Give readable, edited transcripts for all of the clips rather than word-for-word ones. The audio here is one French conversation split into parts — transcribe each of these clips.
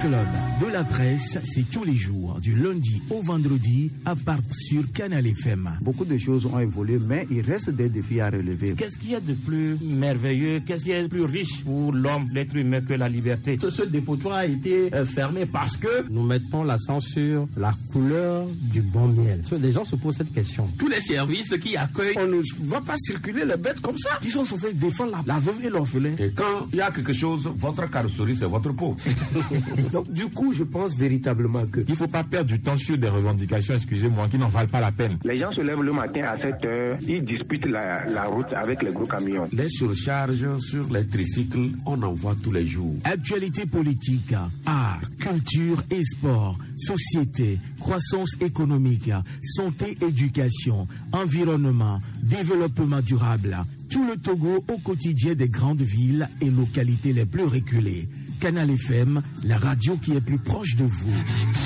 Club de la presse, c'est tous les jours, du lundi au vendredi, à partir sur Canal FM. Beaucoup de choses ont évolué, mais il reste des défis à relever. Qu'est-ce qu'il y a de plus merveilleux, qu'est-ce qu'il y a de plus riche pour l'homme, l'être humain, que la liberté? Ce dépotoir a été fermé parce que nous mettons l'accent sur la couleur du bon miel. Les gens se posent cette question. Tous les services qui accueillent, on ne va pas circuler les bêtes comme ça. Ils sont censés défendre la veuve et l'orphelin. Et quand il y a quelque chose, votre carrosserie, c'est votre peau. Donc du coup, je pense véritablement qu'il ne faut pas perdre du temps sur des revendications, excusez-moi, qui n'en valent pas la peine. Les gens se lèvent le matin à 7h, ils disputent la route avec les gros camions. Les surcharges sur les tricycles, on en voit tous les jours. Actualité politique, art, culture et sport, société, croissance économique, santé, éducation, environnement, développement durable. Tout le Togo au quotidien des grandes villes et localités les plus reculées. Canal FM, la radio qui est plus proche de vous.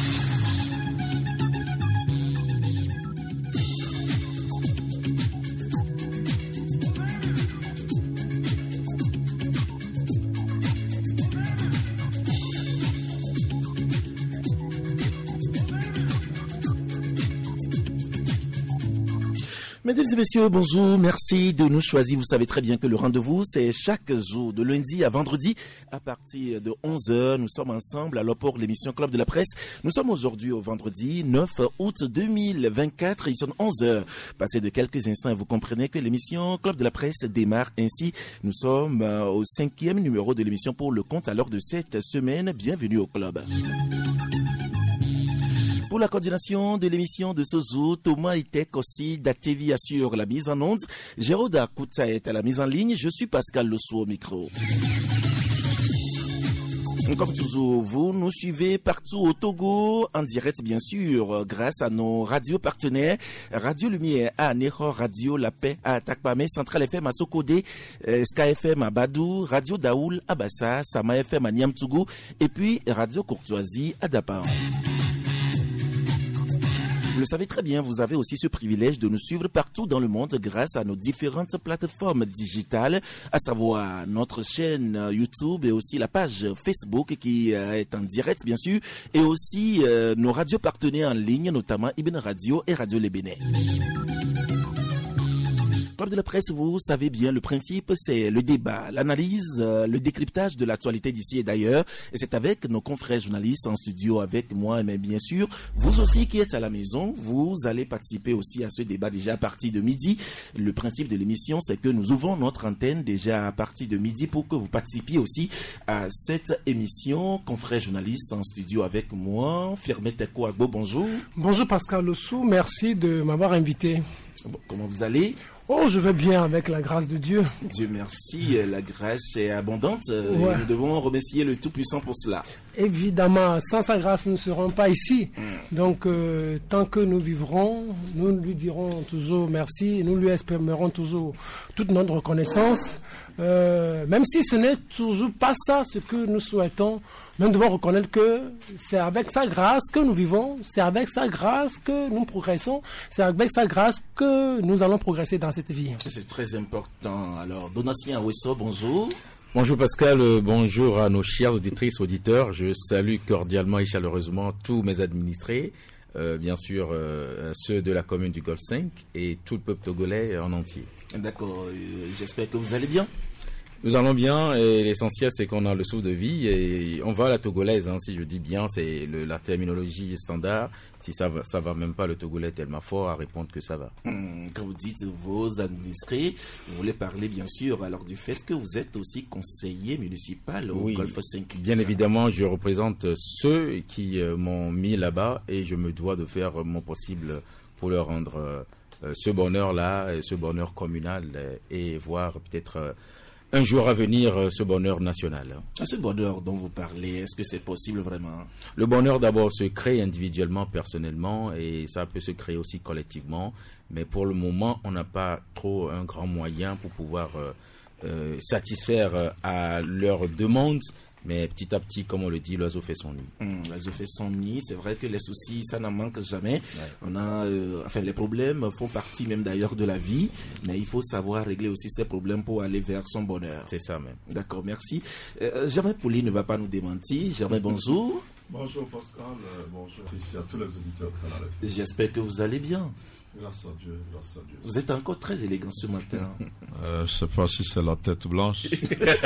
Mesdames et messieurs, bonjour, merci de nous choisir. Vous savez très bien que le rendez-vous, c'est chaque jour, de lundi à vendredi, à partir de 11h. Nous sommes ensemble alors pour l'émission Club de la Presse. Nous sommes aujourd'hui au vendredi 9 août 2024. Il sonne 11h. Passé de quelques instants, vous comprenez que l'émission Club de la Presse démarre ainsi. Nous sommes au 5e numéro de l'émission pour le compte à l'heure de cette semaine. Bienvenue au club. Pour la coordination de l'émission de ce jour, Thomas Itek aussi d'Actevi assure la mise en onde. Jérôme Akouta est à la mise en ligne. Je suis Pascal Lossou au micro. Comme toujours, vous nous suivez partout au Togo, en direct bien sûr, grâce à nos radios partenaires. Radio Lumière à Ného, Radio La Paix à Takpame, Central FM à Sokodé, Sky FM à Badou, Radio Daoul à Bassa, Sama FM à Niamtougou et puis Radio Courtoisie à Dapan. Vous le savez très bien, vous avez aussi ce privilège de nous suivre partout dans le monde grâce à nos différentes plateformes digitales, à savoir notre chaîne YouTube et aussi la page Facebook qui est en direct bien sûr, et aussi nos radios partenaires en ligne, notamment Ibn Radio et Radio Le Bénin. Club de la Presse, vous savez bien, le principe, c'est le débat, l'analyse, le décryptage de l'actualité d'ici et d'ailleurs. Et c'est avec nos confrères journalistes en studio, avec moi, mais bien sûr, vous aussi qui êtes à la maison, vous allez participer aussi à ce débat déjà à partir de midi. Le principe de l'émission, c'est que nous ouvrons notre antenne déjà à partir de midi pour que vous participiez aussi à cette émission. Confrères journalistes en studio avec moi. Firmin Teko Agbo, bonjour. Bonjour Pascal Lossou, merci de m'avoir invité. Bon, comment vous allez ? Oh, je vais bien avec la grâce de Dieu. Dieu merci, la grâce est abondante. Ouais. Nous devons remercier le Tout-Puissant pour cela. Évidemment, sans sa grâce, nous ne serons pas ici. Donc, tant que nous vivrons, nous lui dirons toujours merci, nous lui exprimerons toujours toute notre reconnaissance. Même si ce n'est toujours pas ça ce que nous souhaitons, nous devons reconnaître que c'est avec sa grâce que nous vivons, c'est avec sa grâce que nous progressons, c'est avec sa grâce que nous allons progresser dans cette vie. C'est très important. Alors, Donatien Awesso, bonjour. Bonjour Pascal, bonjour à nos chers auditrices, auditeurs. Je salue cordialement et chaleureusement tous mes administrés, bien sûr ceux de la commune du Golfe 5 et tout le peuple togolais en entier. D'accord, j'espère que vous allez bien. Nous allons bien et l'essentiel c'est qu'on a le souffle de vie et on va à la togolaise, si je dis bien, c'est la terminologie standard. Si ça va même pas, le togolais est tellement fort à répondre que ça va. Quand vous dites vos administrés, vous voulez parler bien sûr alors du fait que vous êtes aussi conseiller municipal au Golfe 5. Bien évidemment, je représente ceux qui m'ont mis là-bas et je me dois de faire mon possible pour leur rendre ce bonheur-là, ce bonheur communal et voir peut-être un jour à venir ce bonheur national. Ce bonheur dont vous parlez, est-ce que c'est possible vraiment? Le bonheur d'abord se crée individuellement, personnellement et ça peut se créer aussi collectivement. Mais pour le moment, on n'a pas trop un grand moyen pour pouvoir satisfaire à leurs demandes Mais petit à petit, comme on le dit, l'oiseau fait son nid. L'oiseau fait son nid. C'est vrai que les soucis, ça n'en manque jamais. On a, les problèmes font partie même d'ailleurs de la vie, mais il faut savoir régler aussi ces problèmes pour aller vers son bonheur. C'est ça même. D'accord, merci. Germain Pouli ne va pas nous démentir. Germain, bonjour. Bonjour Pascal, bonjour ici à tous les auditeurs de Canal FM. J'espère que vous allez bien. Grâce à Dieu, grâce à Dieu. Vous êtes encore très élégant ce matin. Je ne sais pas si c'est la tête blanche qui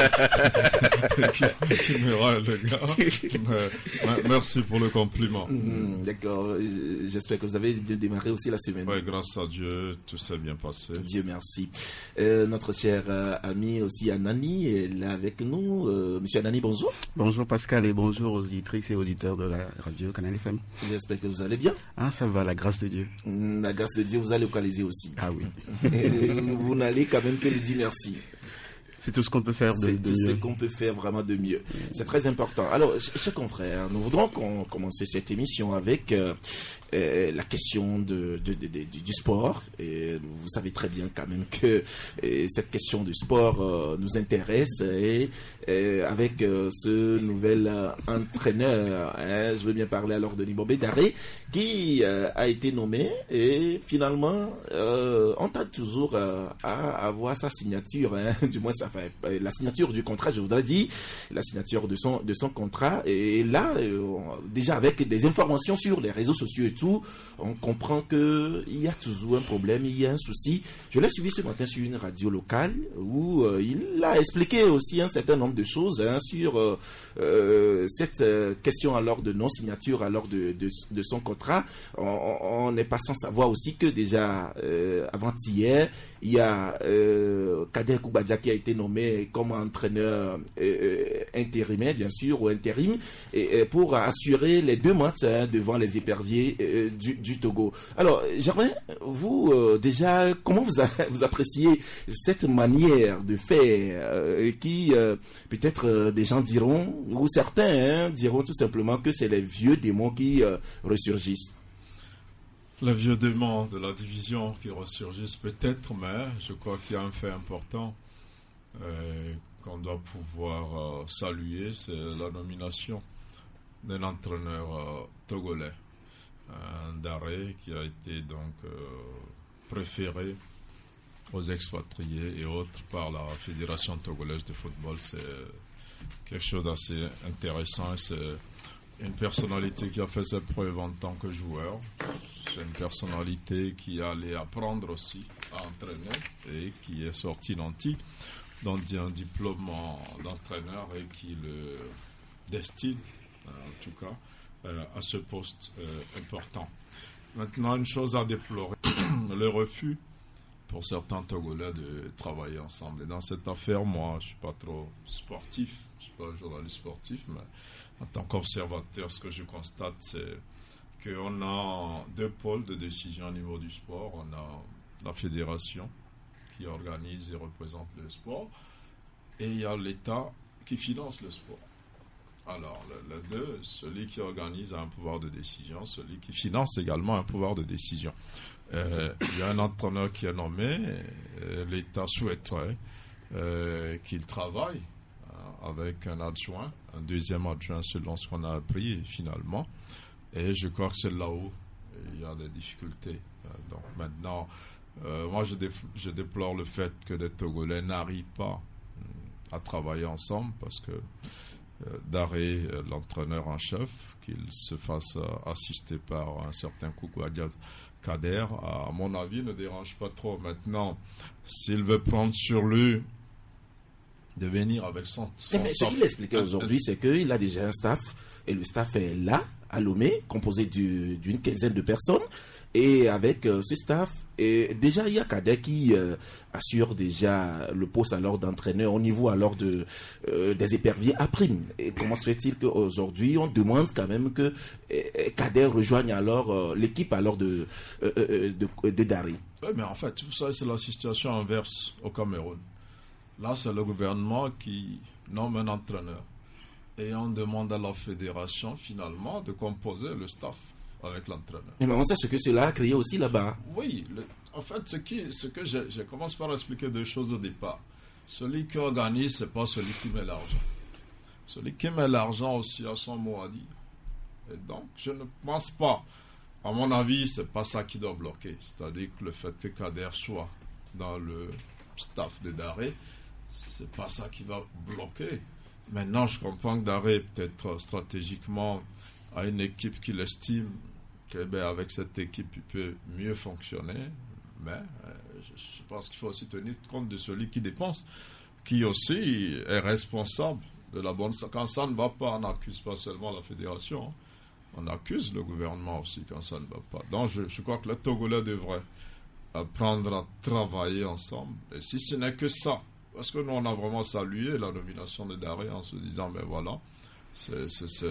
me rend élégant. Mais merci pour le compliment. D'accord. J'espère que vous avez bien démarré aussi la semaine. Oui, grâce à Dieu, tout s'est bien passé. Dieu merci. Notre cher ami aussi Anani est là avec nous. Monsieur Anani, bonjour. Bonjour Pascal et bonjour aux auditrices et auditeurs de la radio Canal FM. J'espère que vous allez bien. Ah, ça va, la grâce de Dieu. La grâce de Dieu, vous allez localiser aussi. Ah oui. Vous n'allez quand même que lui dire merci. C'est tout ce qu'on peut faire de mieux. C'est tout ce qu'on peut faire vraiment de mieux. C'est très important. Alors, chers confrères, nous voudrons commencer cette émission avec la question du sport. Et vous savez très bien quand même que cette question du sport nous intéresse. Et avec ce nouvel entraîneur, je veux bien parler alors de Nibombe Daré, qui a été nommé. Et finalement, on tente toujours à avoir sa signature. Du moins, ça fait la signature du contrat, je voudrais dire, la signature de son contrat. Et là, déjà avec des informations sur les réseaux sociaux et tout, on comprend qu'il y a toujours un problème, il y a un souci. Je l'ai suivi ce matin sur une radio locale où il a expliqué aussi un certain nombre de choses sur cette question alors de non-signature alors de son contrat. On n'est pas sans savoir aussi que déjà avant-hier, il y a Kader Koubadia qui a été nommé comme entraîneur intérimaire, bien sûr, ou intérim, et pour assurer les 2 matchs devant les éperviers du Togo. Alors, Germain, vous, déjà, comment vous appréciez cette manière de faire qui, peut-être, des gens diront, ou certains diront tout simplement que c'est les vieux démons qui ressurgissent? Les vieux démons de la division qui ressurgissent peut-être, mais je crois qu'il y a un fait important qu'on doit pouvoir saluer, c'est la nomination d'un entraîneur togolais, Daré, qui a été donc préféré aux expatriés et autres par la Fédération togolaise de football. C'est quelque chose d'assez intéressant. C'est une personnalité qui a fait ses preuves en tant que joueur. C'est une personnalité qui allait apprendre aussi à entraîner et qui est sorti nanti d'un diplôme d'entraîneur et qui le destine, en tout cas, à ce poste important. Maintenant, une chose à déplorer, le refus pour certains Togolais de travailler ensemble. Et dans cette affaire, moi, je ne suis pas trop sportif, je ne suis pas un journaliste sportif, mais en tant qu'observateur, ce que je constate, c'est qu'on a 2 pôles de décision au niveau du sport. On a la fédération qui organise et représente le sport, et il y a l'État qui finance le sport. Alors, les deux, celui qui organise a un pouvoir de décision, celui qui finance également a un pouvoir de décision. Il y a un entraîneur qui est nommé, l'État souhaiterait qu'il travaille avec un adjoint, un deuxième adjoint selon ce qu'on a appris finalement, et je crois que c'est là où il y a des difficultés. Donc maintenant, moi je déplore le fait que les Togolais n'arrivent pas à travailler ensemble, parce que Daré, l'entraîneur en chef, qu'il se fasse assister par un certain Koubadia Kader, à mon avis, ne dérange pas trop. Maintenant, s'il veut prendre sur lui de venir avec son mais ce qu'il expliquait aujourd'hui, c'est qu'il a déjà un staff, et le staff est là, à Lomé, composé d'une quinzaine de personnes, et avec ce staff, et déjà il y a Kader qui assure déjà le poste alors d'entraîneur au niveau alors des éperviers à prime. Et comment se fait-il qu'aujourd'hui on demande quand même que Kader rejoigne alors l'équipe alors de Daré? Oui, mais en fait, vous savez, c'est la situation inverse au Cameroun. Là, c'est le gouvernement qui nomme un entraîneur. Et on demande à la fédération, finalement, de composer le staff avec l'entraîneur. Mais on sait ce que cela a créé aussi là-bas. Oui, en fait, ce que je commence par expliquer 2 choses au départ. Celui qui organise, ce n'est pas celui qui met l'argent. Celui qui met l'argent aussi a son mot à dire. Et donc, je ne pense pas, à mon avis, c'est pas ça qui doit bloquer. C'est-à-dire que le fait que Kader soit dans le staff de Daré, c'est pas ça qui va bloquer. Maintenant, je comprends que Daré, peut-être stratégiquement, a une équipe qu'il estime qu'avec cette équipe, il peut mieux fonctionner. Mais je pense qu'il faut aussi tenir compte de celui qui dépense, qui aussi est responsable de la bonne... Quand ça ne va pas, on n'accuse pas seulement la fédération, hein. On accuse le gouvernement aussi quand ça ne va pas. Donc je crois que les Togolais devraient apprendre à travailler ensemble. Et si ce n'est que ça, parce que nous on a vraiment salué la nomination de Daré en se disant, ben voilà, c'est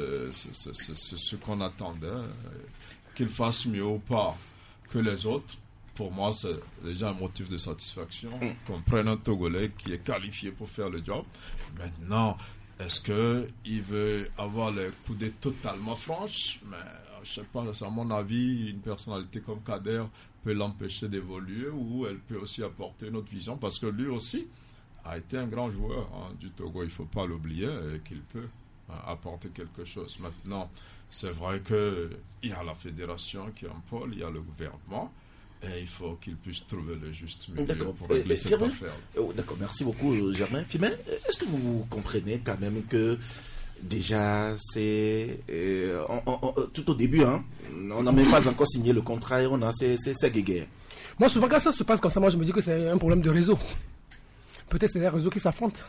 ce qu'on attendait, qu'il fasse mieux ou pas que les autres. Pour moi, c'est déjà un motif de satisfaction qu'on prenne un Togolais qui est qualifié pour faire le job. Maintenant, est-ce qu'il veut avoir les coudées totalement franches? Mais je ne sais pas, à mon avis, une personnalité comme Kader peut l'empêcher d'évoluer ou elle peut aussi apporter une autre vision parce que lui aussi a été un grand joueur du Togo, il ne faut pas l'oublier, et qu'il peut apporter quelque chose. Maintenant, c'est vrai qu'il y a la fédération qui est en pôle, il y a le gouvernement. Et il faut qu'il puisse trouver le juste milieu pour régler cette affaire. D'accord, merci beaucoup Germain. Firmin, est-ce que vous comprenez quand même que déjà c'est tout au début, hein, on n'a même pas encore signé le contrat et on a ces guéguerres. Moi souvent quand ça se passe comme ça, moi je me dis que c'est un problème de réseau. Peut-être c'est les réseaux qui s'affrontent.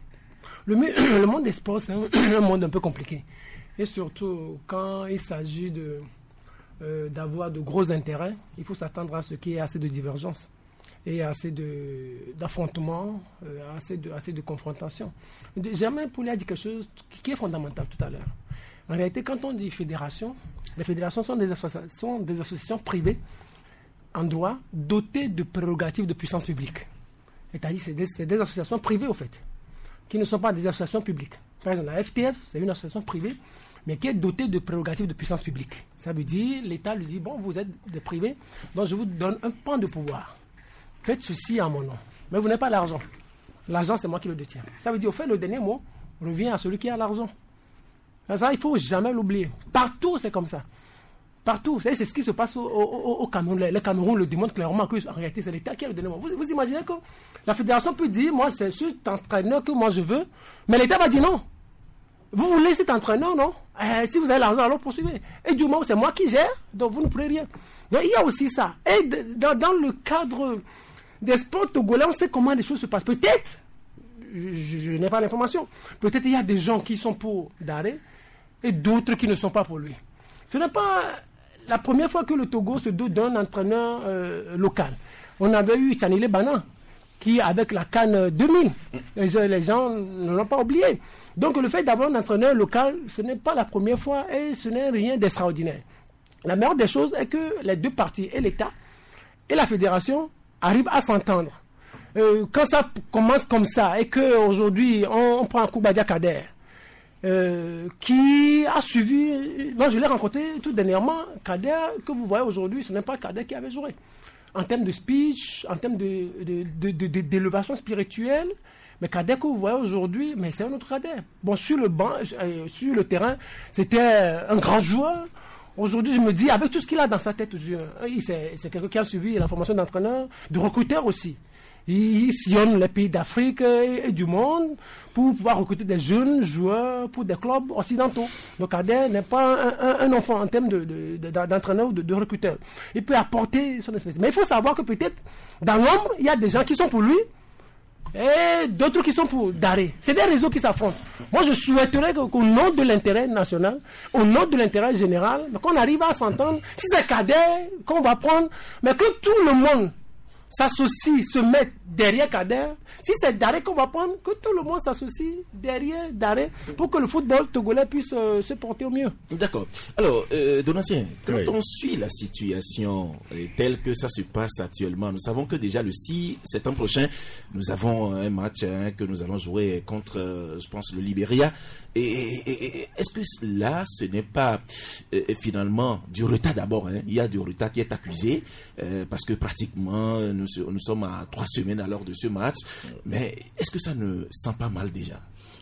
Le monde des sports c'est un monde un peu compliqué. Et surtout quand il s'agit d'avoir de gros intérêts, il faut s'attendre à ce qu'il y ait assez de divergences et assez d'affrontements, assez de confrontations. Germain Poulet a dit quelque chose qui est fondamental tout à l'heure. En réalité, quand on dit fédération, les fédérations sont des associations privées en droit dotées de prérogatives de puissance publique. C'est-à-dire c'est des associations privées au fait, qui ne sont pas des associations publiques. Par exemple, la FTF, c'est une association privée mais qui est doté de prérogatives de puissance publique. Ça veut dire, l'État lui dit, bon, vous êtes des privés, donc je vous donne un pan de pouvoir. Faites ceci à mon nom. Mais vous n'avez pas l'argent. L'argent, c'est moi qui le détiens. Ça veut dire, au fait, le dernier mot revient à celui qui a l'argent. Ça, il ne faut jamais l'oublier. Partout, c'est comme ça. Partout. C'est ce qui se passe au Cameroun. Le Cameroun le démontre clairement qu'en réalité, c'est l'État qui a le dernier mot. Vous imaginez que la fédération peut dire, moi, c'est cet entraîneur que moi je veux, mais l'État va dire non. Vous voulez cet entraîneur, non? Si vous avez l'argent, alors poursuivez. Et du moment où c'est moi qui gère, donc vous ne pourrez rien. Donc il y a aussi ça. Et dans le cadre des sports togolais, on sait comment les choses se passent. Peut-être, je n'ai pas l'information, peut-être il y a des gens qui sont pour Daré et d'autres qui ne sont pas pour lui. Ce n'est pas la première fois que le Togo se dote d'un entraîneur local. On avait eu Tchanile Bana, qui, avec la CAN 2000, les gens ne l'ont pas oublié. Donc le fait d'avoir un entraîneur local, ce n'est pas la première fois et ce n'est rien d'extraordinaire. La meilleure des choses est que les deux parties, et l'État et la fédération, arrivent à s'entendre. Quand ça commence comme ça et qu'aujourd'hui on prend un Koubadia Kader, qui a suivi, moi je l'ai rencontré tout dernièrement, Kader que vous voyez aujourd'hui, ce n'est pas Kader qui avait joué. En termes de speech, en termes d'élévation spirituelle, mais Kader que vous voyez aujourd'hui, mais c'est un autre Kader. Bon, sur le banc, sur le terrain, c'était un grand joueur. Aujourd'hui, je me dis, avec tout ce qu'il a dans sa tête, c'est quelqu'un qui a suivi la formation d'entraîneur, de recruteur aussi. Il sillonne les pays d'Afrique et du monde pour pouvoir recruter des jeunes joueurs pour des clubs occidentaux. Donc Kader n'est pas un enfant en termes d'entraîneur ou de recruteur. Il peut apporter son espèce. Mais il faut savoir que peut-être dans l'ombre, il y a des gens qui sont pour lui et d'autres qui sont pour Daré. C'est des réseaux qui s'affrontent. Moi, je souhaiterais qu'au nom de l'intérêt national, au nom de l'intérêt général, qu'on arrive à s'entendre. Si c'est Kader qu'on va prendre, mais que tout le monde s'associe, se met derrière Kader. Si c'est Daré qu'on va prendre, que tout le monde s'associe derrière Daré pour que le football togolais puisse se porter au mieux. D'accord. Alors, Donatien, quand on suit la situation telle que ça se passe actuellement, nous savons que déjà le 6 septembre prochain, nous avons un match que nous allons jouer contre, je pense, le Libéria. Et est-ce que là, ce n'est pas finalement du retard d'abord, hein? Il y a du retard qui est accusé parce que pratiquement nous sommes à 3 semaines à l'heure de ce match. Mais est-ce que ça ne sent pas mal déjà?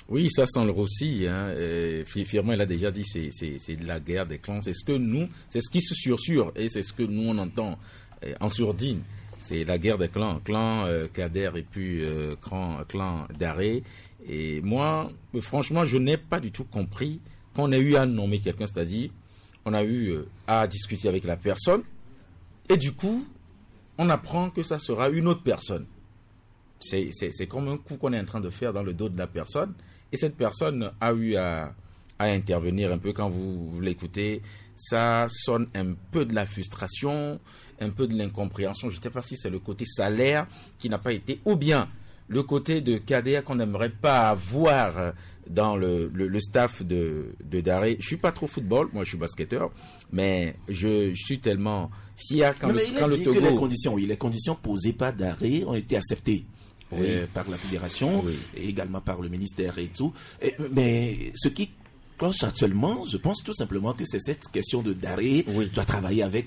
Oui, ça sent le roussi. Firmin l'a déjà dit, c'est de la guerre des clans. C'est ce qui se sursure et c'est ce que nous on entend en sourdine. C'est la guerre des clans, clan Kader et puis clan Daré. Et moi, franchement, je n'ai pas du tout compris qu'on ait eu à nommer quelqu'un, c'est-à-dire on a eu à discuter avec la personne et du coup, on apprend que ça sera une autre personne. C'est comme un coup qu'on est en train de faire dans le dos de la personne. Et cette personne a eu à intervenir un peu. Quand vous l'écoutez, ça sonne un peu de la frustration, un peu de l'incompréhension. Je ne sais pas si c'est le côté salaire qui n'a pas été, ou bien le côté de Kader qu'on n'aimerait pas avoir dans le staff de Daré. Je ne suis pas trop football, moi je suis basketteur, mais je suis tellement fier quand le Togo... Que les conditions posées par Daré ont été acceptées. Par la fédération et également par le ministère et tout. Mais ce qui cloche actuellement, je pense tout simplement que c'est cette question de Daré doit travailler avec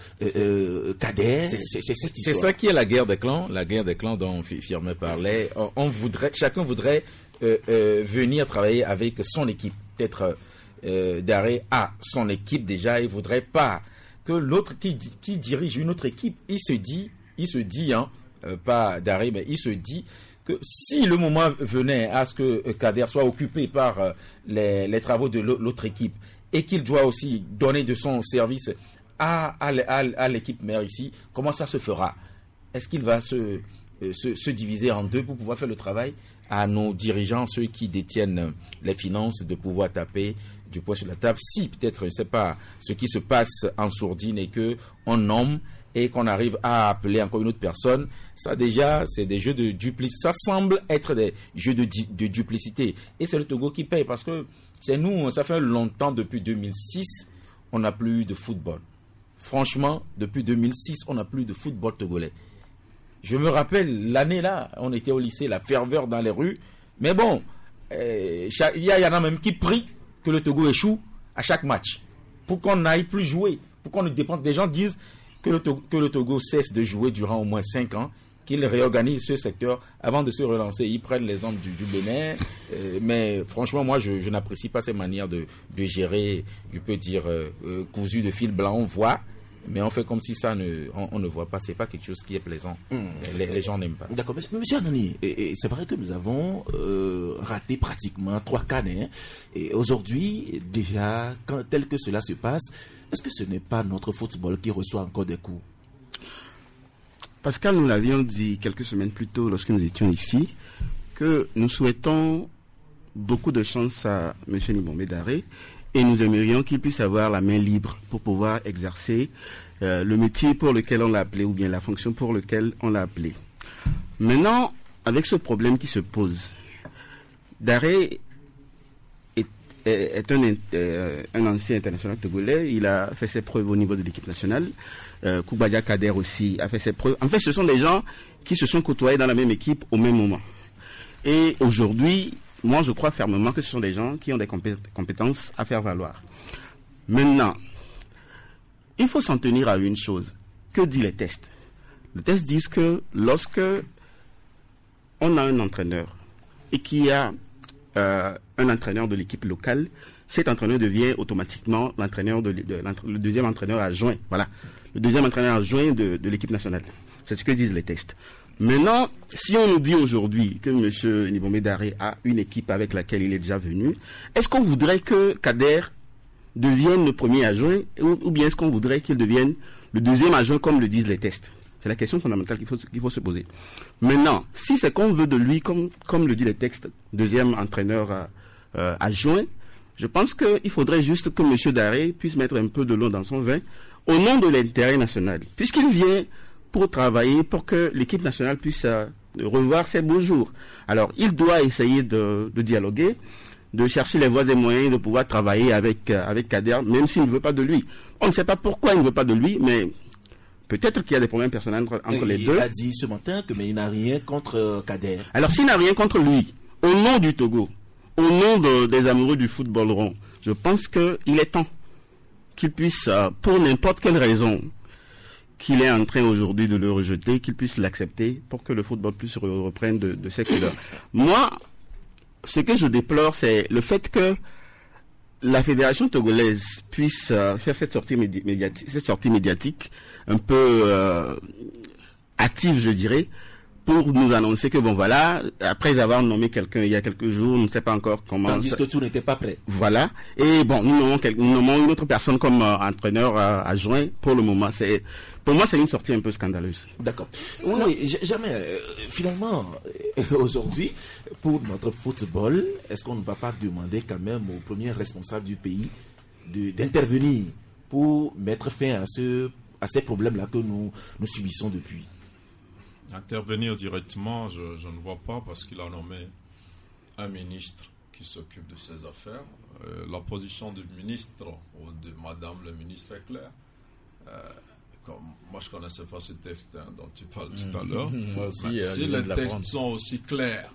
Kader. C'est ça qui est la guerre des clans dont Firmin parlait. Chacun voudrait venir travailler avec son équipe. Peut-être Daré a son équipe déjà et voudrait pas que l'autre qui dirige une autre équipe, il se dit, pas Daré, mais il se dit que si le moment venait à ce que Kader soit occupé par les travaux de l'autre équipe et qu'il doit aussi donner de son service à l'équipe mère ici, comment ça se fera? Est-ce qu'il va se diviser en deux pour pouvoir faire le travail à nos dirigeants, ceux qui détiennent les finances, de pouvoir taper du poing sur la table? Si peut-être, je ne sais pas, ce qui se passe en sourdine et qu'on nomme et qu'on arrive à appeler encore une autre personne, ça déjà, c'est des jeux de duplicité. Ça semble être des jeux de duplicité. Et c'est le Togo qui paye parce que c'est nous, ça fait longtemps, depuis 2006, on n'a plus eu de football. Franchement, depuis 2006, on n'a plus eu de football togolais. Je me rappelle, l'année là, on était au lycée, la ferveur dans les rues. Mais bon, il y en a même qui prient que le Togo échoue à chaque match. Pour qu'on n'aille plus jouer. Pour qu'on ne dépense. Des gens disent que le Togo cesse de jouer durant au moins 5 ans, qu'il réorganise ce secteur avant de se relancer. Ils prennent l'exemple du Bénin, mais franchement, moi, je n'apprécie pas ces manières de gérer, je peux dire, cousu de fil blanc. On voit, mais on fait comme si on ne voit pas. C'est pas quelque chose qui est plaisant. Les gens n'aiment pas. D'accord, monsieur Anani, c'est vrai que nous avons raté pratiquement 3 cannes. Et aujourd'hui, déjà, tel que cela se passe, est-ce que ce n'est pas notre football qui reçoit encore des coups? Pascal, nous l'avions dit quelques semaines plus tôt lorsque nous étions ici, que nous souhaitons beaucoup de chance à M. Nibombé Daré et nous aimerions qu'il puisse avoir la main libre pour pouvoir exercer le métier pour lequel on l'a appelé ou bien la fonction pour laquelle on l'a appelé. Maintenant, avec ce problème qui se pose, Daré est un ancien international togolais. Il a fait ses preuves au niveau de l'équipe nationale. Koubadia Kader aussi a fait ses preuves. En fait, ce sont des gens qui se sont côtoyés dans la même équipe au même moment. Et aujourd'hui, moi, je crois fermement que ce sont des gens qui ont des compétences à faire valoir. Maintenant, il faut s'en tenir à une chose. Que disent les tests? Les tests disent que lorsque on a un entraîneur et qu'il y a un entraîneur de l'équipe locale, cet entraîneur devient automatiquement le deuxième entraîneur adjoint. Voilà, le deuxième entraîneur adjoint de l'équipe nationale. C'est ce que disent les tests. Maintenant, si on nous dit aujourd'hui que M. Nibombé Daré a une équipe avec laquelle il est déjà venu, est-ce qu'on voudrait que Kader devienne le premier adjoint ou bien est-ce qu'on voudrait qu'il devienne le deuxième adjoint comme le disent les tests? C'est la question fondamentale qu'il faut se poser. Maintenant, si c'est qu'on veut de lui, comme le dit les textes, deuxième entraîneur adjoint, je pense qu'il faudrait juste que M. Daré puisse mettre un peu de l'eau dans son vin au nom de l'intérêt national. Puisqu'il vient pour travailler, pour que l'équipe nationale puisse revoir ses beaux jours. Alors, il doit essayer de dialoguer, de chercher les voies et moyens de pouvoir travailler avec Kader, même s'il ne veut pas de lui. On ne sait pas pourquoi il ne veut pas de lui, mais peut-être qu'il y a des problèmes personnels entre les deux. Il a dit ce matin qu'il n'a rien contre Kader. Alors, s'il n'a rien contre lui, au nom du Togo, au nom des amoureux du football rond, je pense qu'il est temps qu'il puisse, pour n'importe quelle raison, qu'il est en train aujourd'hui de le rejeter, qu'il puisse l'accepter pour que le football puisse reprendre de ses couleurs. Moi, ce que je déplore, c'est le fait que la fédération togolaise puisse faire cette sortie médiatique un peu hâtive, je dirais, pour nous annoncer que bon voilà, après avoir nommé quelqu'un il y a quelques jours, on ne sait pas encore comment. Tandis que tout n'était pas prêt. Voilà. Et bon, nous nommons une autre personne comme entraîneur adjoint pour le moment. Pour moi, c'est une sortie un peu scandaleuse. D'accord. Oui, jamais. Finalement, aujourd'hui, pour notre football, est-ce qu'on ne va pas demander quand même aux premiers responsables du pays d'intervenir pour mettre fin à ces problèmes-là que nous subissons depuis? Intervenir directement, je ne vois pas, parce qu'il a nommé un ministre qui s'occupe de ces affaires. La position du ministre ou de madame le ministre est claire. Moi, je ne connaissais pas ce texte dont tu parles tout à l'heure. Si les textes sont aussi clairs,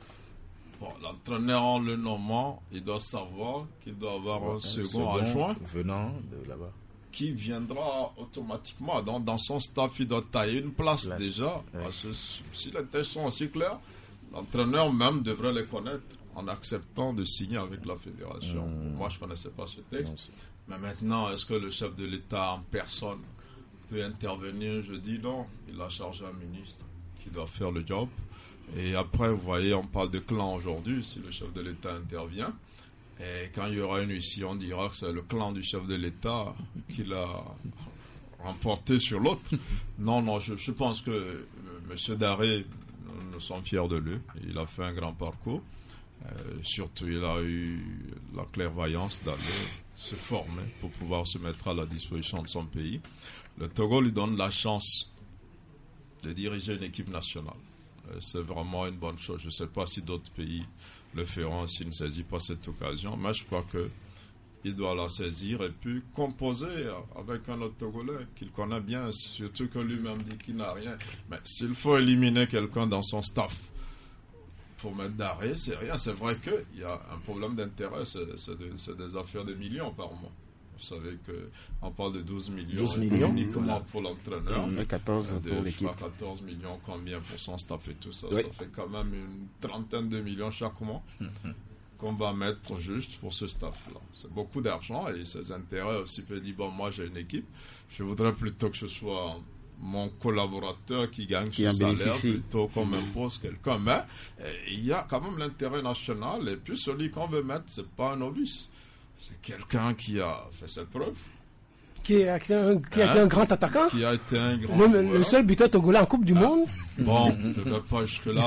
l'entraîneur en le nommant, il doit savoir qu'il doit avoir un second adjoint venant de là-bas, qui viendra automatiquement. Donc, dans son staff, il doit tailler une place déjà. Ouais. Parce que si les textes sont aussi clairs, l'entraîneur même devrait les connaître en acceptant de signer avec la fédération. Moi, je ne connaissais pas ce texte. Mais maintenant, est-ce que le chef de l'État en personne peut intervenir? Je dis non. Il a chargé un ministre qui doit faire le job. Et après, vous voyez, on parle de clan aujourd'hui, si le chef de l'État intervient. Et quand il y aura une issue, on dira que c'est le clan du chef de l'État qui l'a remporté sur l'autre. Non, je pense que M. Daré, nous sommes fiers de lui. Il a fait un grand parcours. Surtout, il a eu la clairvoyance d'aller se former pour pouvoir se mettre à la disposition de son pays. Le Togo lui donne la chance de diriger une équipe nationale. C'est vraiment une bonne chose. Je ne sais pas si d'autres pays le feront s'il ne saisit pas cette occasion, mais je crois qu'il doit la saisir et puis composer avec un autre Togolais qu'il connaît bien, surtout que lui-même dit qu'il n'a rien. Mais s'il faut éliminer quelqu'un dans son staff pour mettre d'arrêt, c'est rien. C'est vrai qu'il y a un problème d'intérêt, c'est des affaires de millions par mois. Vous savez qu'on parle de 12 millions uniquement pour l'entraîneur. 14 pour l'équipe. 14 millions, combien pour son staff et tout ça. Oui. Ça fait quand même une trentaine de millions chaque mois qu'on va mettre juste pour ce staff-là. C'est beaucoup d'argent et ses intérêts aussi peut dire, bon, moi j'ai une équipe, je voudrais plutôt que ce soit mon collaborateur qui gagne ce salaire plutôt qu'on m'impose quelqu'un. Mais il y a quand même l'intérêt national et puis celui qu'on veut mettre, c'est pas un novice. C'est quelqu'un qui a fait ses preuves. Qui a été un grand attaquant. Qui a été un grand joueur. Le seul buteur togolais en Coupe du Monde. Bon, je ne vais pas jusque-là.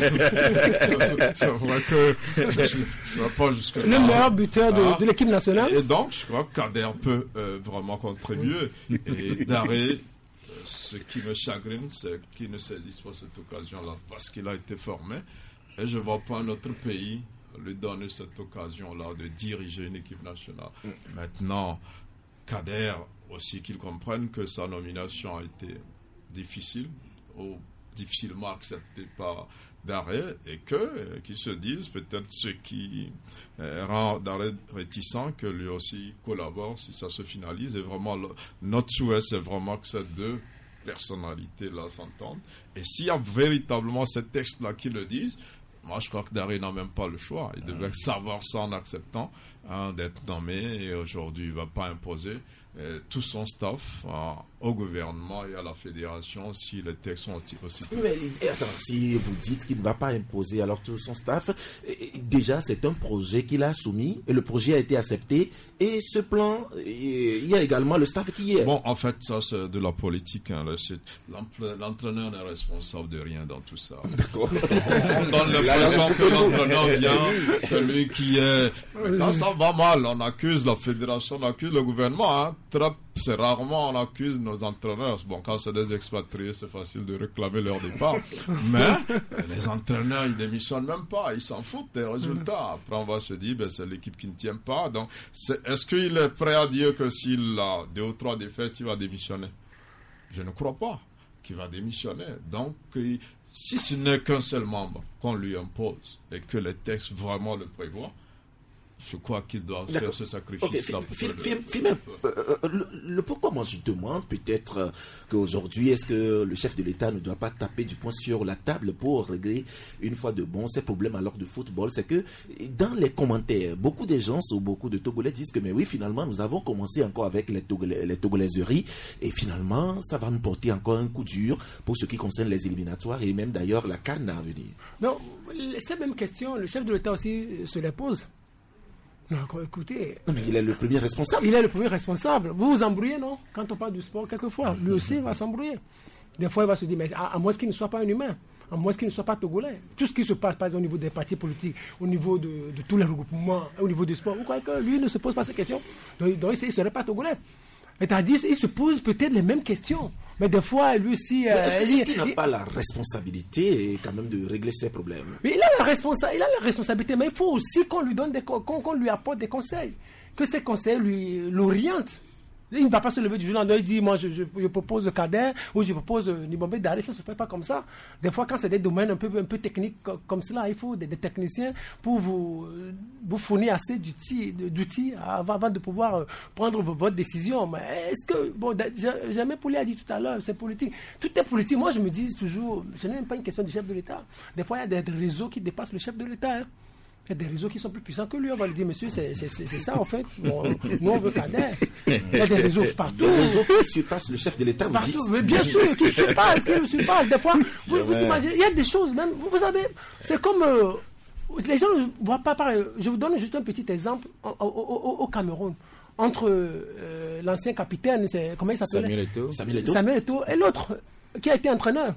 C'est vrai que je ne vais pas jusque-là. Le meilleur buteur de l'équipe nationale. Et donc, je crois que Kader peut vraiment contribuer. Et Daré, ce qui me chagrine, c'est qu'il ne saisisse pas cette occasion-là parce qu'il a été formé. Et je ne vois pas un autre pays lui donner cette occasion-là de diriger une équipe nationale. Maintenant, Kader aussi qu'il comprenne que sa nomination a été difficile ou difficilement acceptée par Daré et qu'ils se disent peut-être ce qui rend Daré réticent que lui aussi collabore si ça se finalise. Et vraiment, notre souhait, c'est vraiment que ces deux personnalités-là s'entendent. Et s'il y a véritablement ces textes-là qui le disent, moi, je crois que Daré n'a même pas le choix. Il devait savoir ça en acceptant d'être nommé. Et aujourd'hui, il ne va pas imposer tout son staff au gouvernement et à la fédération si les textes sont aussi... Mais attends, si vous dites qu'il ne va pas imposer alors tout son staff, déjà, c'est un projet qu'il a soumis et le projet a été accepté. Et ce plan, il y a également le staff qui y est. Bon, en fait, ça, c'est de la politique. Hein. L'entraîneur n'est responsable de rien dans tout ça. D'accord. On donne l'impression que l'entraîneur vient, celui qui est... Maintenant, ça va mal. On accuse la fédération, on accuse le gouvernement. Hein. C'est rarement on accuse nos entraîneurs. Bon, quand c'est des expatriés, c'est facile de réclamer leur départ. Mais les entraîneurs, ils démissionnent même pas. Ils s'en foutent des résultats. Après, on va se dire, c'est l'équipe qui ne tient pas. Donc, est-ce qu'il est prêt à dire que s'il a 2 ou 3 défaites, il va démissionner? Je ne crois pas qu'il va démissionner. Donc, si ce n'est qu'un seul membre qu'on lui impose et que les textes vraiment le prévoient, je crois qu'il doit faire ce sacrifice-là. Le pourquoi moi je demande peut-être qu'aujourd'hui, est-ce que le chef de l'État ne doit pas taper du poing sur la table pour régler une fois de bon ces problèmes alors de football? C'est que dans les commentaires, beaucoup de gens ou beaucoup de Togolais disent que mais oui, finalement, nous avons commencé encore avec les Togolaiseries et finalement, ça va nous porter encore un coup dur pour ce qui concerne les éliminatoires et même d'ailleurs la CAN à venir. Non, ces mêmes questions, le chef de l'État aussi se les pose. Non, écoutez. Non, mais il est le premier responsable. Il est le premier responsable. Vous vous embrouillez, non? Quand on parle du sport, quelquefois, lui aussi va s'embrouiller. Des fois, il va se dire, mais à moins qu'il ne soit pas un humain, à moins qu'il ne soit pas togolais. Tout ce qui se passe, par exemple, au niveau des partis politiques, au niveau de tous les regroupements, au niveau du sport, vous croyez que lui ne se pose pas ces questions? Donc il ne serait pas togolais. C'est-à-dire, il se pose peut-être les mêmes questions. Mais des fois, lui aussi... est-ce qu'il n'a pas la responsabilité quand même de régler ces problèmes? Mais il a la responsabilité, mais il faut aussi qu'on lui donne qu'on lui apporte des conseils. Que ces conseils l'orientent. Il ne va pas se lever du jour au lendemain et dire, moi, je propose Kader ou je propose Nibombé Daré. Ça ne se fait pas comme ça. Des fois, quand c'est des domaines un peu techniques comme cela, il faut des techniciens pour vous fournir assez d'outils avant de pouvoir prendre votre décision. Mais est-ce que, bon, jamais Pouli a dit tout à l'heure, c'est politique. Tout est politique. Moi, je me dis toujours, ce n'est même pas une question du chef de l'État. Des fois, il y a des réseaux qui dépassent le chef de l'État. Hein. Il y a des réseaux qui sont plus puissants que lui. On va lui dire, monsieur, c'est ça en fait. Bon, nous, on veut Kader. Il y a des réseaux partout. Des réseaux qui surpassent le chef de l'État, vous dites. Mais bien sûr, qui surpassent. Des fois, vous imaginez, il y a des choses, même, vous savez, c'est comme... les gens ne voient pas pareil. Je vous donne juste un petit exemple au Cameroun. Entre l'ancien capitaine, comment il s'appelle? Samuel Eto'o et l'autre qui a été entraîneur.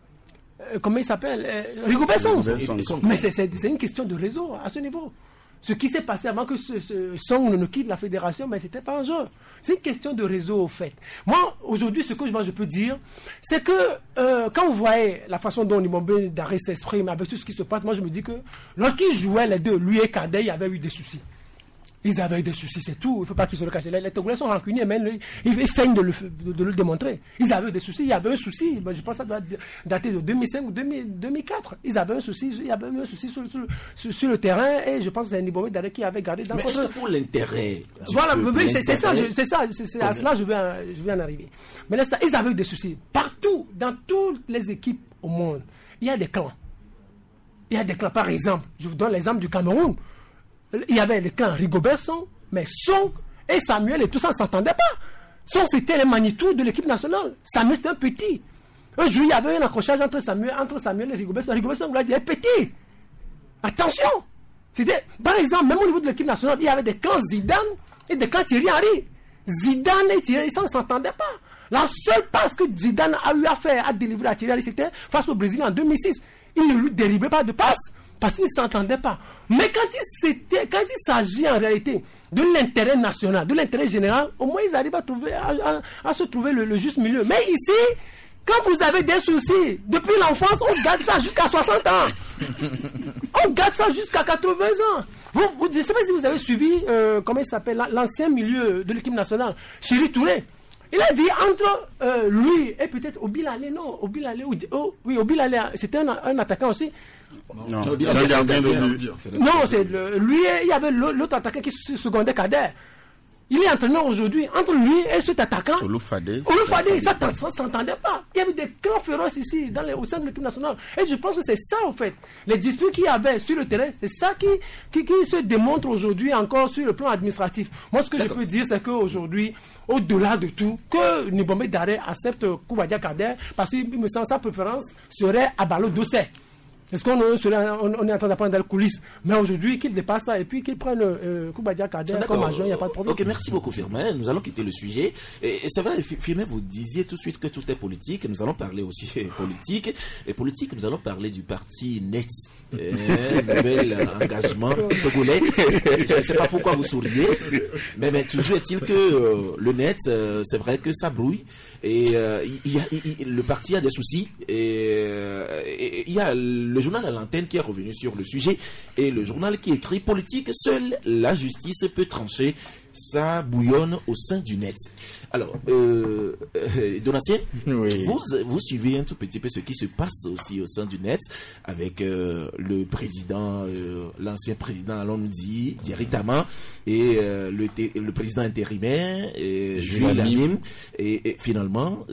Comment il s'appelle? Rigobert Song. Mais c'est une question de réseau à ce niveau. Ce qui s'est passé avant que Song ne quitte la fédération, mais c'était pas un jeu. C'est une question de réseau au fait. Moi, aujourd'hui, ce que je peux dire, c'est que quand vous voyez la façon dont Nibombé Daré s'exprime avec tout ce qui se passe, moi je me dis que lorsqu'ils jouaient les deux, lui et Kader, il y avait eu des soucis. Ils avaient eu des soucis, c'est tout. Il ne faut pas qu'ils se le cachent. Les Togolais sont rancuniers, mais ils feignent de le démontrer. Ils avaient eu des soucis. Il y avait un souci. Ben, je pense que ça doit dater de 2005 ou 2004. Ils avaient un souci. Il y avait eu un souci sur le terrain. Et je pense que c'est Nibombé Daré qui avait gardé dans le Mais est-ce que pour l'intérêt? Voilà, c'est ça. C'est à cela je vais en arriver. Mais là, ils avaient eu des soucis. Partout, dans toutes les équipes au monde, il y a des clans. Il y a des clans. Par exemple, je vous donne l'exemple du Cameroun. Il y avait le clan Rigobert Song, mais Song et Samuel et tout ça ne s'entendaient pas. Song, c'était les Manitou de l'équipe nationale. Samuel, c'était un petit. Un jour, il y avait un accrochage entre Samuel et Rigobert Song. Rigobert Song lui a dit, petit, attention. C'était, par exemple, même au niveau de l'équipe nationale, il y avait des clans Zidane et des clans Thierry Henry. Zidane et Thierry Henry, ça ne s'entendait pas. La seule passe que Zidane a eu à faire, à délivrer à Thierry Henry, c'était face au Brésil en 2006. Il ne lui délivrait pas de passe. Parce qu'ils ne s'entendaient pas. Mais quand il s'agit en réalité de l'intérêt national, de l'intérêt général, au moins ils arrivent à se trouver le juste milieu. Mais ici, quand vous avez des soucis, depuis l'enfance, on garde ça jusqu'à 60 ans. On garde ça jusqu'à 80 ans. Je ne sais pas si vous avez suivi, comment il s'appelle, l'ancien milieu de l'équipe nationale, Chéri Touré. Il a dit entre lui et peut-être Obilalé, non, Obilalé, c'était un attaquant aussi. Non, c'est lui, il y avait l'autre attaquant qui secondait Kader. Il est entraîneur aujourd'hui. Entre lui et cet attaquant, Oloufadé, ça ne s'entendait pas. Il y avait des clans féroces ici au sein de l'équipe nationale. Et je pense que c'est ça, en fait. Les disputes qu'il y avait sur le terrain, c'est ça qui se démontre aujourd'hui encore sur le plan administratif. Moi, ce que je peux dire, c'est qu'aujourd'hui, au-delà de tout, que Nibombé Daré accepte Koubadia Kader, parce qu'il me semble sa préférence serait Abalo Dossé. Est-ce qu'on est en train d'apprendre dans les coulisses? Mais aujourd'hui, qu'il dépasse ça et puis qu'il prenne Koubadia Kader comme agent, il n'y a pas de problème. Ok, merci beaucoup, Firmin. Nous allons quitter le sujet. Et c'est vrai, Firmin, vous disiez tout de suite que tout est politique. Nous allons parler aussi politique. Et politique, nous allons parler du parti NET. Nouvel engagement togolais. Je ne sais pas pourquoi vous souriez. Mais toujours est-il que le NET, c'est vrai que ça brouille. Et le parti a des soucis. Et il y a le journal à l'antenne qui est revenu sur le sujet et le journal qui écrit politique, seule la justice peut trancher. Ça bouillonne au sein du net. Alors, Donatien, oui. vous suivez un tout petit peu ce qui se passe aussi au sein du net avec le président, l'ancien président, allons-nous dire, Thierry Tama, et le président intérimaire, Jules Lamine. Et finalement,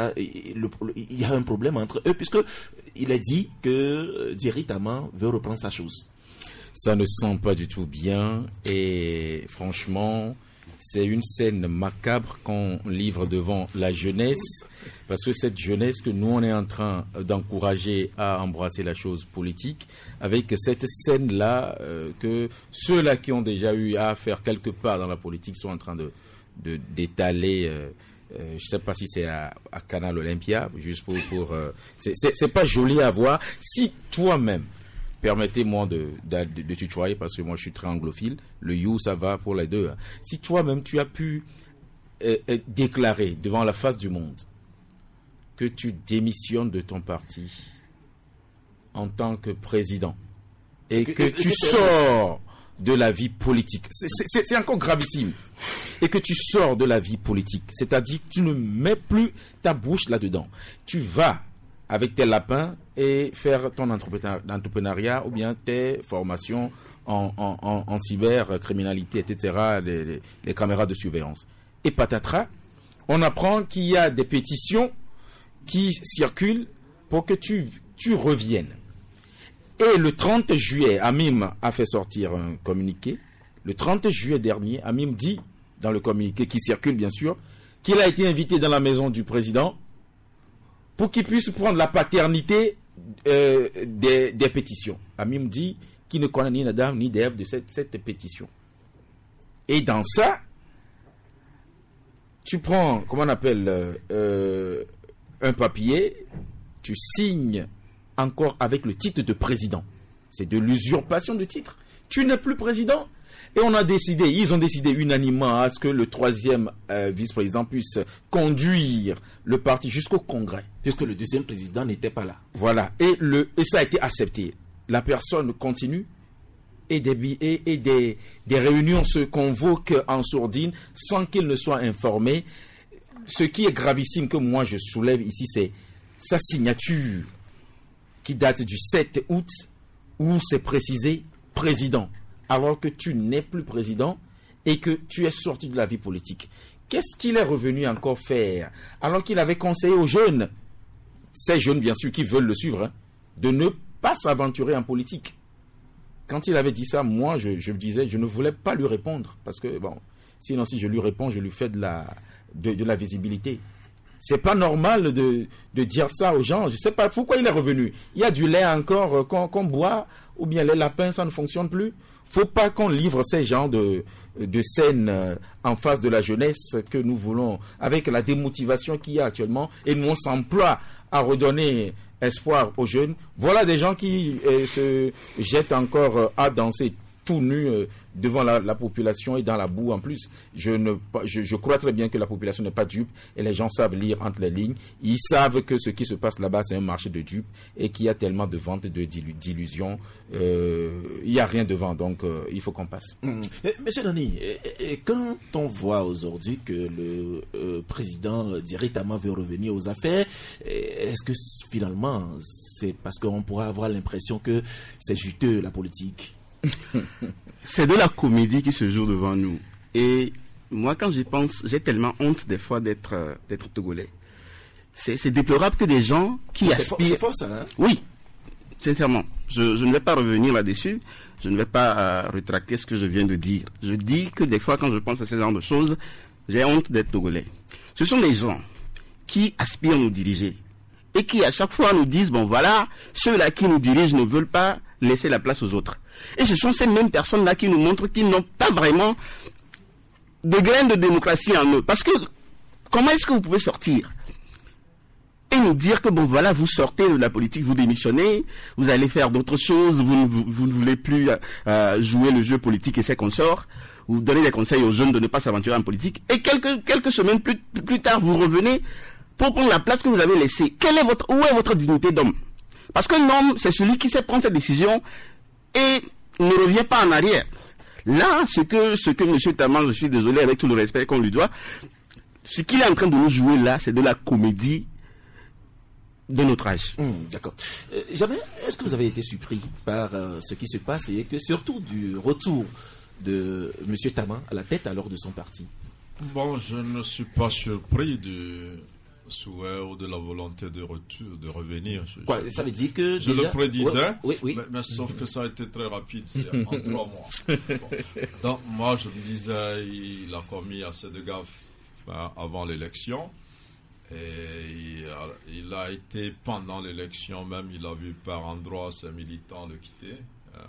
il y a un problème entre eux, puisque il a dit que Thierry Tama veut reprendre sa chose. Ça ne sent pas du tout bien et franchement, c'est une scène macabre qu'on livre devant la jeunesse parce que cette jeunesse que nous on est en train d'encourager à embrasser la chose politique avec cette scène-là que ceux-là qui ont déjà eu à faire quelque part dans la politique sont en train d'étaler. Je ne sais pas si c'est à Canal Olympia, juste pour c'est pas joli à voir. Si toi-même, permettez-moi de tutoyer parce que moi je suis très anglophile. Le you, ça va pour les deux. Si toi-même tu as pu déclarer devant la face du monde que tu démissionnes de ton parti en tant que président et que tu sors de la vie politique, c'est encore gravissime. Et que tu sors de la vie politique, c'est-à-dire que tu ne mets plus ta bouche là-dedans. Tu vas avec tes lapins et faire ton entrepreneuriat ou bien tes formations en cybercriminalité, etc., les caméras de surveillance. Et patatras, on apprend qu'il y a des pétitions qui circulent pour que tu reviennes. Et le 30 juillet, Amim a fait sortir un communiqué. Le 30 juillet dernier, Amim dit, dans le communiqué qui circule bien sûr, qu'il a été invité dans la maison du président pour qu'il puisse prendre la paternité des pétitions. Amim dit qu'il ne connaît ni d'Adam ni d'Ève de cette pétition. Et dans ça, tu prends, comment on appelle, un papier, tu signes encore avec le titre de président. C'est de l'usurpation de titre. Tu n'es plus président. Et ils ont décidé unanimement à ce que le troisième vice-président puisse conduire le parti jusqu'au congrès. Puisque le deuxième président n'était pas là. Voilà. Et ça a été accepté. La personne continue et des réunions se convoquent en sourdine sans qu'il ne soit informé. Ce qui est gravissime que moi je soulève ici, c'est sa signature qui date du 7 août où c'est précisé président. Alors que tu n'es plus président et que tu es sorti de la vie politique. Qu'est-ce qu'il est revenu encore faire alors qu'il avait conseillé aux jeunes, ces jeunes bien sûr qui veulent le suivre, de ne pas s'aventurer en politique. Quand il avait dit ça, moi je disais, je ne voulais pas lui répondre parce que bon, sinon si je lui réponds, je lui fais de la visibilité. C'est pas normal de dire ça aux gens. Je sais pas pourquoi il est revenu. Il y a du lait encore qu'on boit ou bien les lapins ça ne fonctionne plus. Faut pas qu'on livre ces genres de scènes en face de la jeunesse que nous voulons, avec la démotivation qu'il y a actuellement, et nous on s'emploie à redonner espoir aux jeunes. Voilà des gens qui se jettent encore à danser tout nus devant la population et dans la boue en plus. Je crois très bien que la population n'est pas dupe et les gens savent lire entre les lignes. Ils savent que ce qui se passe là-bas, c'est un marché de dupes et qu'il y a tellement de ventes et d'illusions. Il n'y a rien devant, donc il faut qu'on passe. Monsieur Nani, quand on voit aujourd'hui que le président Thierry Tama veut revenir aux affaires, est-ce que finalement c'est parce qu'on pourrait avoir l'impression que c'est juteux la politique? C'est de la comédie qui se joue devant nous. Et moi, quand j'y pense, j'ai tellement honte des fois d'être togolais. C'est déplorable que des gens qui aspirent... C'est fort ça, hein? Oui, sincèrement. Je ne vais pas revenir là-dessus. Je ne vais pas rétracter ce que je viens de dire. Je dis que des fois, quand je pense à ce genre de choses, j'ai honte d'être togolais. Ce sont des gens qui aspirent à nous diriger et qui, à chaque fois, nous disent, bon voilà, ceux-là qui nous dirigent ne veulent pas laisser la place aux autres. Et ce sont ces mêmes personnes-là qui nous montrent qu'ils n'ont pas vraiment de graines de démocratie en eux. Parce que, comment est-ce que vous pouvez sortir et nous dire que, bon voilà, vous sortez de la politique, vous démissionnez, vous allez faire d'autres choses, vous ne voulez plus jouer le jeu politique et ses consorts, vous donnez des conseils aux jeunes de ne pas s'aventurer en politique, et quelques semaines plus tard, vous revenez pour prendre la place que vous avez laissée. Où est votre dignité d'homme? Parce qu'un homme, c'est celui qui sait prendre ses décisions et ne revient pas en arrière. Là, ce que M. Taman, je suis désolé avec tout le respect qu'on lui doit, ce qu'il est en train de nous jouer là, c'est de la comédie de notre âge. D'accord. Jamais, est-ce que vous avez été surpris par ce qui se passe et que surtout du retour de M. Taman à la tête alors de son parti? Bon, je ne suis pas surpris du souhait ou de la volonté de retour, de revenir. Ça veut dire que je le prédisais, oui. Mais sauf que ça a été très rapide, c'est en 3 mois. Bon. Donc moi, je me disais, il a commis assez de gaffes avant l'élection. Et il a été pendant l'élection même, il a vu par endroits ses militants le quitter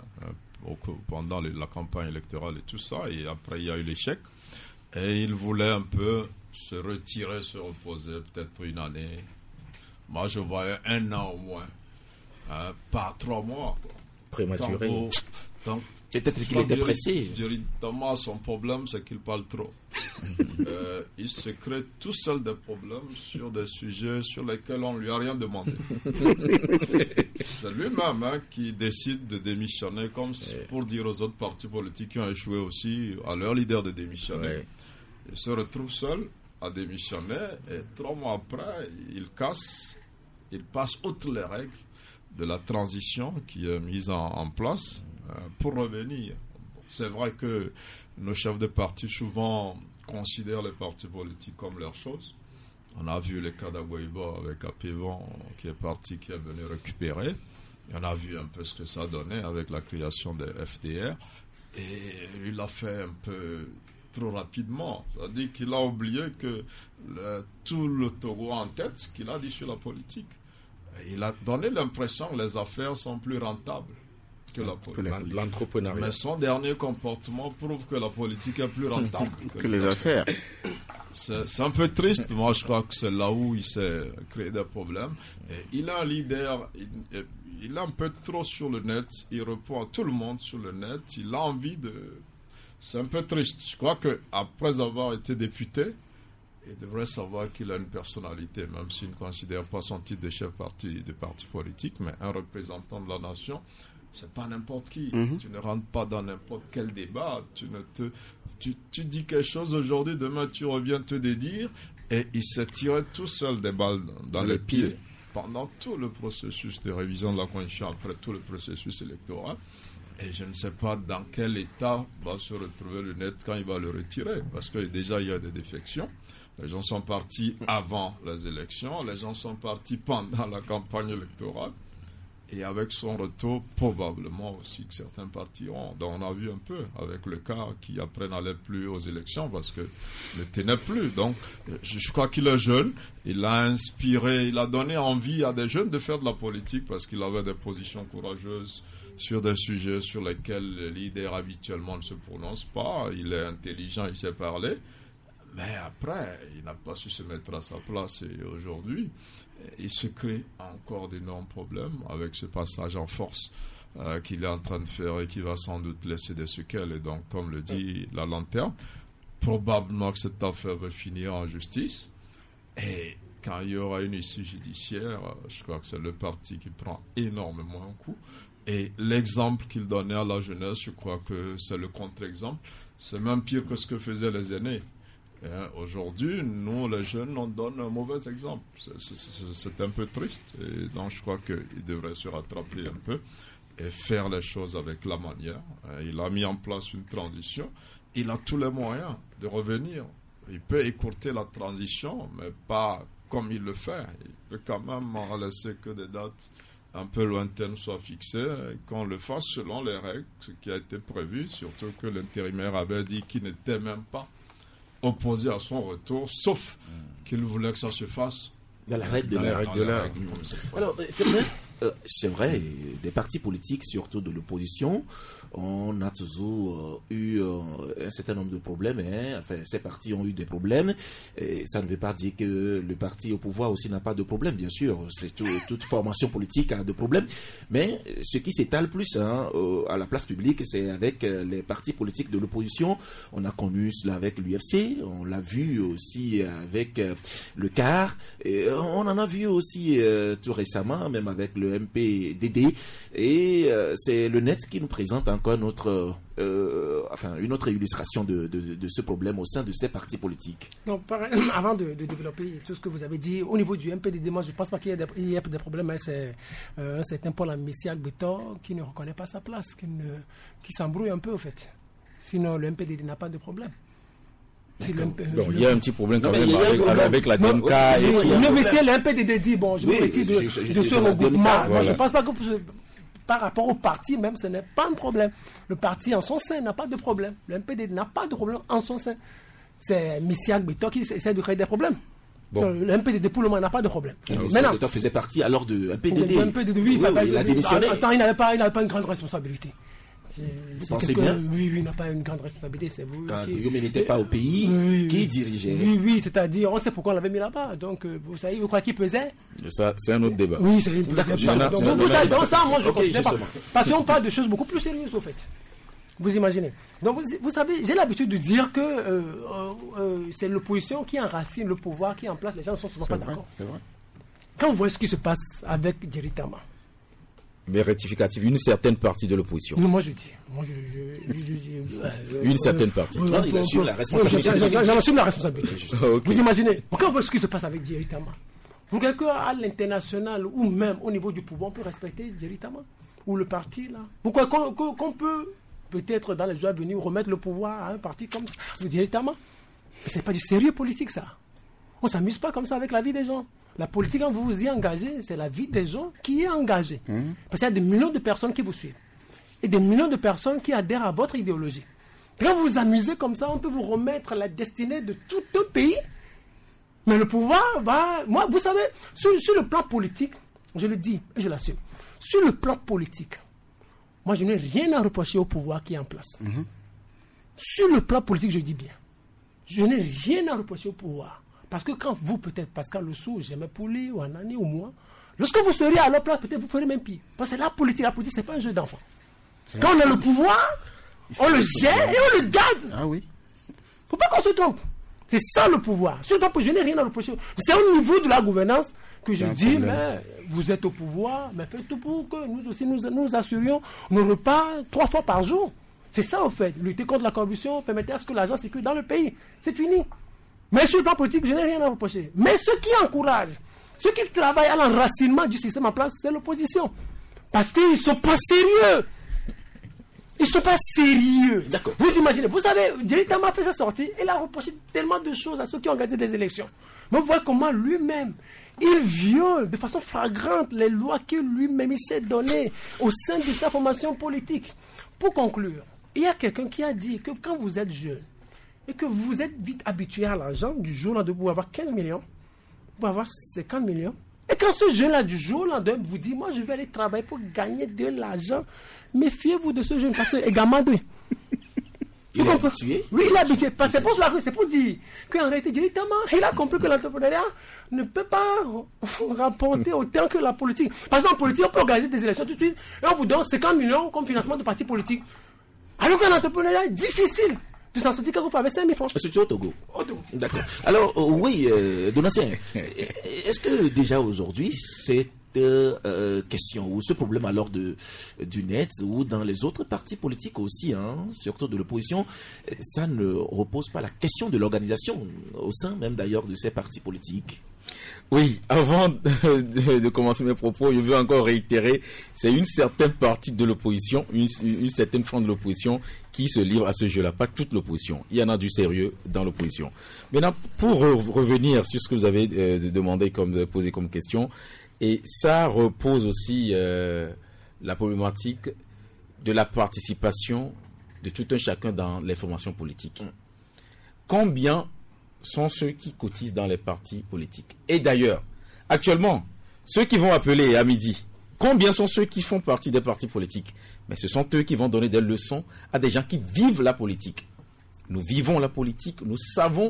pendant la campagne électorale et tout ça. Et après, il y a eu l'échec. Et il voulait un peu se retirer, se reposer, peut-être une année. Moi, je voyais 1 an au moins, pas 3 mois. Quoi. Prématuré. Donc, peut-être qu'il était pressé. Thomas, son problème, c'est qu'il parle trop. Il se crée tout seul des problèmes sur des sujets sur lesquels on ne lui a rien demandé. C'est lui-même qui décide de démissionner, comme pour dire aux autres partis politiques qui ont échoué aussi, à leur leader de démissionner. Il se retrouve seul à démissionner et 3 mois après, il passe outre les règles de la transition qui est mise en place pour revenir. C'est vrai que nos chefs de parti souvent considèrent les partis politiques comme leur chose. On a vu le cas d'Agouiba avec Apévan qui est parti, qui est venu récupérer. Et on a vu un peu ce que ça donnait avec la création des FDR. Et il l'a fait un peu trop rapidement. C'est-à-dire qu'il a oublié que tout le Togo en tête, ce qu'il a dit sur la politique. Et il a donné l'impression que les affaires sont plus rentables que la politique. L'entrepreneuriat. Mais son dernier comportement prouve que la politique est plus rentable que les affaires. C'est un peu triste. Moi, je crois que c'est là où il s'est créé des problèmes. Et il a un leader, il est un peu trop sur le net. Il répond à tout le monde sur le net. Il a envie de... C'est un peu triste. Je crois qu'après avoir été député, il devrait savoir qu'il a une personnalité, même s'il ne considère pas son titre de chef de parti politique, mais un représentant de la nation, c'est pas n'importe qui. Tu ne rentres pas dans n'importe quel débat. Tu dis quelque chose aujourd'hui, demain tu reviens te dédire, et il s'est tiré tout seul des balles dans les pieds pendant tout le processus de révision de la Constitution, après tout le processus électoral. Et je ne sais pas dans quel état va se retrouver le net quand il va le retirer, parce que déjà il y a des défections. Les gens sont partis avant les élections, les gens sont partis pendant la campagne électorale. Et avec son retour, probablement aussi que certains partiront. Donc on a vu un peu avec le cas qui après n'allait plus aux élections parce que ne tenait plus. Donc je crois qu'il est jeune, il a inspiré, il a donné envie à des jeunes de faire de la politique parce qu'il avait des positions courageuses sur des sujets sur lesquels les leaders habituellement ne se prononcent pas. Il est intelligent, il sait parler. Mais après, il n'a pas su se mettre à sa place et aujourd'hui, il se crée encore d'énormes problèmes avec ce passage en force qu'il est en train de faire et qui va sans doute laisser des séquelles. Et donc, comme le dit la lanterne, probablement que cette affaire va finir en justice. Et quand il y aura une issue judiciaire, je crois que c'est le parti qui prend énormément un coup. Et l'exemple qu'il donnait à la jeunesse, je crois que c'est le contre-exemple. C'est même pire que ce que faisaient les aînés. Aujourd'hui, nous, les jeunes, on donne un mauvais exemple. C'est un peu triste. Et donc, je crois qu'il devrait se rattraper un peu et faire les choses avec la manière. Il a mis en place une transition. Il a tous les moyens de revenir. Il peut écourter la transition, mais pas comme il le fait. Il peut quand même en laisser que des dates un peu lointaines soient fixées et qu'on le fasse selon les règles, ce qui a été prévu, surtout que l'intérimaire avait dit qu'il n'était même pas opposé à son retour, sauf qu'il voulait que ça se fasse dans la règle de l'art. Alors, c'est vrai, des partis politiques, surtout de l'opposition, on a toujours eu un certain nombre de problèmes. Enfin, ces partis ont eu des problèmes. Et ça ne veut pas dire que le parti au pouvoir aussi n'a pas de problème, bien sûr. Toute formation politique a des problèmes. Mais ce qui s'étale plus à la place publique, c'est avec les partis politiques de l'opposition. On a connu cela avec l'UFC, on l'a vu aussi avec le CAR, et on en a vu aussi tout récemment, même avec le le MPDD. Et c'est le net qui nous présente encore une autre illustration de ce problème au sein de ces partis politiques. Non, avant de développer tout ce que vous avez dit, au niveau du MPDD, moi je ne pense pas qu'il y ait des problèmes. Hein, c'est un certain Paul Messiac Betor qui ne reconnaît pas sa place, qui s'embrouille un peu au fait. Sinon, le MPDD n'a pas de problème. Il y a un petit problème quand même avec la DMK. Le monsieur, le MPDD dit, bon, je me retire de ce regroupement. Moi, je ne pense pas que par rapport au parti, même, ce n'est pas un problème. Le parti en son sein n'a pas de problème. Le MPDD n'a pas de problème en son sein. C'est Messiac Betor qui essaie de créer des problèmes. Bon. Le MPDD pour le moment n'a pas de problème. Maintenant, Betor faisait partie alors de MPDD. Oui, il a démissionné. Attends, il n'avait pas une grande responsabilité. Vous pensez bien? Oui, il n'a pas une grande responsabilité, c'est vous. Quand Guillaume n'était pas au pays, qui dirigeait? Oui, c'est-à-dire, on sait pourquoi on l'avait mis là-bas. Donc, vous savez, vous croyez qu'il pesait? Ça, c'est un autre débat. Oui, c'est une donc, vous savez, dans ça, moi, je ne considère pas. Parce qu'on parle de choses beaucoup plus sérieuses, au fait. Vous imaginez. Donc, vous savez, j'ai l'habitude de dire que c'est l'opposition qui enracine le pouvoir, qui est en place. Les gens ne sont souvent pas d'accord. C'est vrai. Quand vous voyez ce qui se passe avec Jerry Tama, mais rectificative, une certaine partie de l'opposition. Non, moi je dis. Une certaine partie. Non, il assume la responsabilité. J'en assume la responsabilité. Okay. Vous imaginez, quand on voit ce qui se passe avec Jerry Tama, vous croyez qu'à l'international ou même au niveau du pouvoir, on peut respecter Jerry Tama ou le parti là? Vous croyez qu'on peut peut-être dans les jours à venir remettre le pouvoir à un parti comme Jerry Tama? Mais c'est pas du sérieux politique ça. On s'amuse pas comme ça avec la vie des gens. La politique, quand vous vous y engagez, c'est la vie des gens qui est engagée. Parce qu'il y a des millions de personnes qui vous suivent. Et des millions de personnes qui adhèrent à votre idéologie. Quand vous vous amusez comme ça, on peut vous remettre la destinée de tout un pays. Mais le pouvoir va... Moi, vous savez, sur le plan politique, je le dis et je l'assume. Sur le plan politique, moi, je n'ai rien à reprocher au pouvoir qui est en place. Sur le plan politique, je dis bien. Je n'ai rien à reprocher au pouvoir. Parce que quand vous, peut-être, Pascal Lessou, J'aimais Pouli, ou Anani, ou moi, lorsque vous seriez à leur place, peut-être vous ferez même pire. Parce que la politique, ce n'est pas un jeu d'enfant. Quand on a le pouvoir, on le gère et on le garde. Ah oui. Il ne faut pas qu'on se trompe. C'est ça le pouvoir. Surtout, je n'ai rien à reprocher. C'est au niveau de la gouvernance que je dis, mais vous êtes au pouvoir, mais faites tout pour que nous aussi nous assurions nos repas 3 fois par jour. C'est ça, au fait. Lutter contre la corruption, permettre à ce que l'argent circule dans le pays. C'est fini. Mais sur le plan politique, je n'ai rien à reprocher. Mais ceux qui encouragent, ceux qui travaillent à l'enracinement du système en place, c'est l'opposition. Parce qu'ils ne sont pas sérieux. Ils ne sont pas sérieux. D'accord. Vous imaginez, vous savez, Jerry Tama a fait sa sortie, il a reproché tellement de choses à ceux qui ont organisé des élections. Mais vous voyez comment lui-même, il viole de façon flagrante les lois que lui-même il s'est données au sein de sa formation politique. Pour conclure, il y a quelqu'un qui a dit que quand vous êtes jeune, et que vous êtes vite habitué à l'argent, du jour au lendemain, vous pouvez avoir 15 millions, vous pouvez avoir 50 millions. Et quand ce jeune-là, du jour au lendemain, vous dit, moi, je vais aller travailler pour gagner de l'argent, méfiez-vous de ce jeune, parce que également, il est habitué. Oui, il est habitué. Parce que c'est pour dire qu'en réalité, directement, il a compris que l'entrepreneuriat ne peut pas rapporter autant que la politique. Par exemple, en politique, on peut organiser des élections tout de suite, et on vous donne 50 millions comme financement de partis politiques. Alors qu'en entrepreneuriat, c'est difficile de s'en sortir quand vous avez 5 000 francs. C'est au Togo. D'accord. Alors, oui, Donatien, est-ce que déjà aujourd'hui, cette question ou ce problème alors du net ou dans les autres partis politiques aussi, surtout de l'opposition, ça ne repose pas la question de l'organisation au sein même d'ailleurs de ces partis politiques? Oui, avant de commencer mes propos, je veux encore réitérer, c'est une certaine partie de l'opposition, une certaine frange de l'opposition qui se livre à ce jeu-là, pas toute l'opposition. Il y en a du sérieux dans l'opposition. Maintenant, pour revenir sur ce que vous avez posé comme question, et ça repose aussi la problématique de la participation de tout un chacun dans les formations politiques. Combien sont ceux qui cotisent dans les partis politiques? Et d'ailleurs, actuellement, ceux qui vont appeler à midi, combien sont ceux qui font partie des partis politiques? Mais ce sont eux qui vont donner des leçons à des gens qui vivent la politique. Nous vivons la politique, nous savons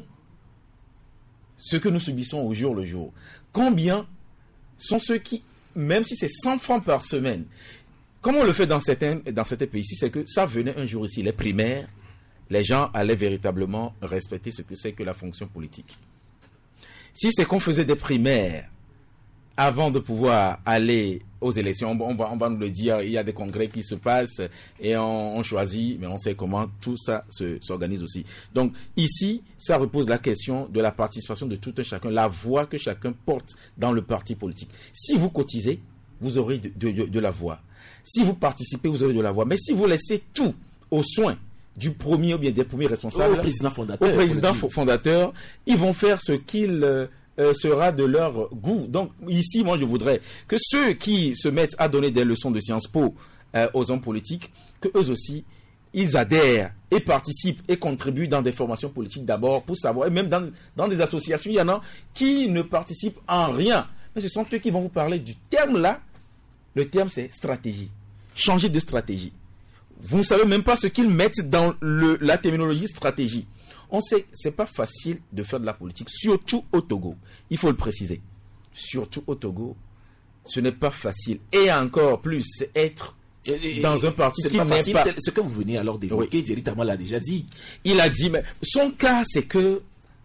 ce que nous subissons au jour le jour. Combien sont ceux qui, même si c'est 100 francs par semaine, comme on le fait dans certains pays ici, c'est que ça venait un jour ici, les primaires, les gens allaient véritablement respecter ce que c'est que la fonction politique. Si c'est qu'on faisait des primaires avant de pouvoir aller aux élections, on va nous le dire, il y a des congrès qui se passent et on choisit, mais on sait comment tout ça s'organise aussi. Donc ici, ça repose la question de la participation de tout un chacun, la voix que chacun porte dans le parti politique. Si vous cotisez, vous aurez de la voix. Si vous participez, vous aurez de la voix. Mais si vous laissez tout aux soins du premier ou bien des premiers responsables, au président fondateur, ils vont faire ce qu'il sera de leur goût. Donc ici, moi, je voudrais que ceux qui se mettent à donner des leçons de Sciences Po aux hommes politiques, que eux aussi, ils adhèrent et participent et contribuent dans des formations politiques d'abord pour savoir, et même dans des associations, il y en a qui ne participent en rien. Mais ce sont eux qui vont vous parler du terme là. Le terme, c'est stratégie. Changer de stratégie. Vous ne savez même pas ce qu'ils mettent dans la terminologie stratégie. On sait que ce n'est pas facile de faire de la politique, surtout au Togo. Il faut le préciser. Surtout au Togo, ce n'est pas facile. Et encore plus, être dans un parti qui n'est pas... Ce que vous venez alors d'évoquer, Thierry Tama l'a déjà dit. Il a dit, mais son cas, c'est que,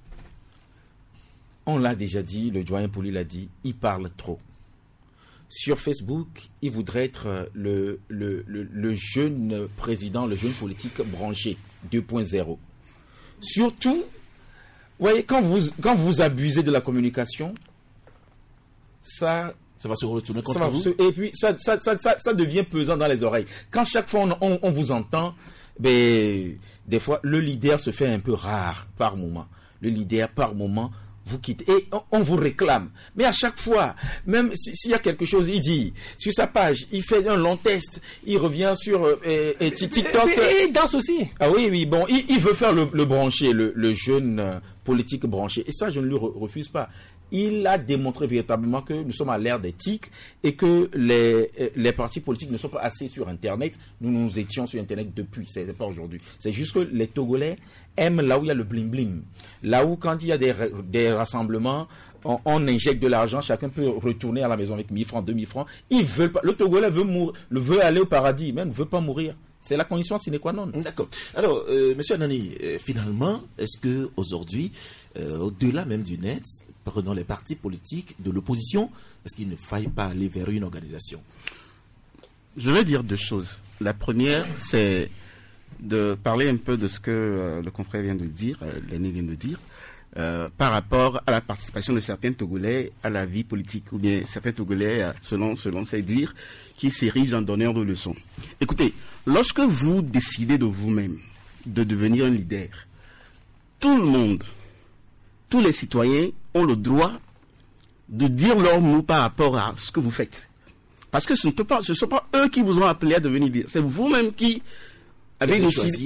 on l'a déjà dit, le doyen Poli l'a dit, il parle trop. Sur Facebook, il voudrait être le jeune président, le jeune politique branché 2.0. Surtout, vous voyez, quand vous abusez de la communication, ça va se retourner contre vous. Et puis, ça devient pesant dans les oreilles. Quand chaque fois on vous entend, des fois, le leader se fait un peu rare par moment. Le leader, par moment, vous quittez et on vous réclame. Mais à chaque fois, même s'il y a quelque chose, il dit sur sa page, il fait un long test, il revient sur TikTok. Et il danse aussi. Ah oui, bon, il veut faire le branché, le jeune politique branché. Et ça, je ne lui refuse pas. Il a démontré véritablement que nous sommes à l'ère des TIC et que les partis politiques ne sont pas assez sur Internet. Nous étions sur Internet depuis, ce n'est pas aujourd'hui. C'est juste que les Togolais aiment là où il y a le bling-bling. Là où quand il y a des rassemblements, on injecte de l'argent, chacun peut retourner à la maison avec 1000 francs, 2000 francs. Ils veulent pas. Le Togolais veut aller au paradis, mais ne veut pas mourir. C'est la condition sine qua non. D'accord. Alors, Monsieur Anani, finalement, est-ce que aujourd'hui, au-delà même du net, prenons les partis politiques de l'opposition, est-ce qu'il ne faille pas aller vers une organisation? Je vais dire deux choses. La première, c'est de parler un peu de ce que le confrère vient de dire, l'aîné vient de dire, par rapport à la participation de certains Togolais à la vie politique, ou bien certains Togolais, selon ses dires, qui s'érigent en donneurs de leçons. Écoutez, lorsque vous décidez de vous-même de devenir un leader, tout le monde, tous les citoyens ont le droit de dire leurs mots par rapport à ce que vous faites. Parce que ce ne sont pas eux qui vous ont appelé à devenir leader. C'est vous-même qui avez décidé,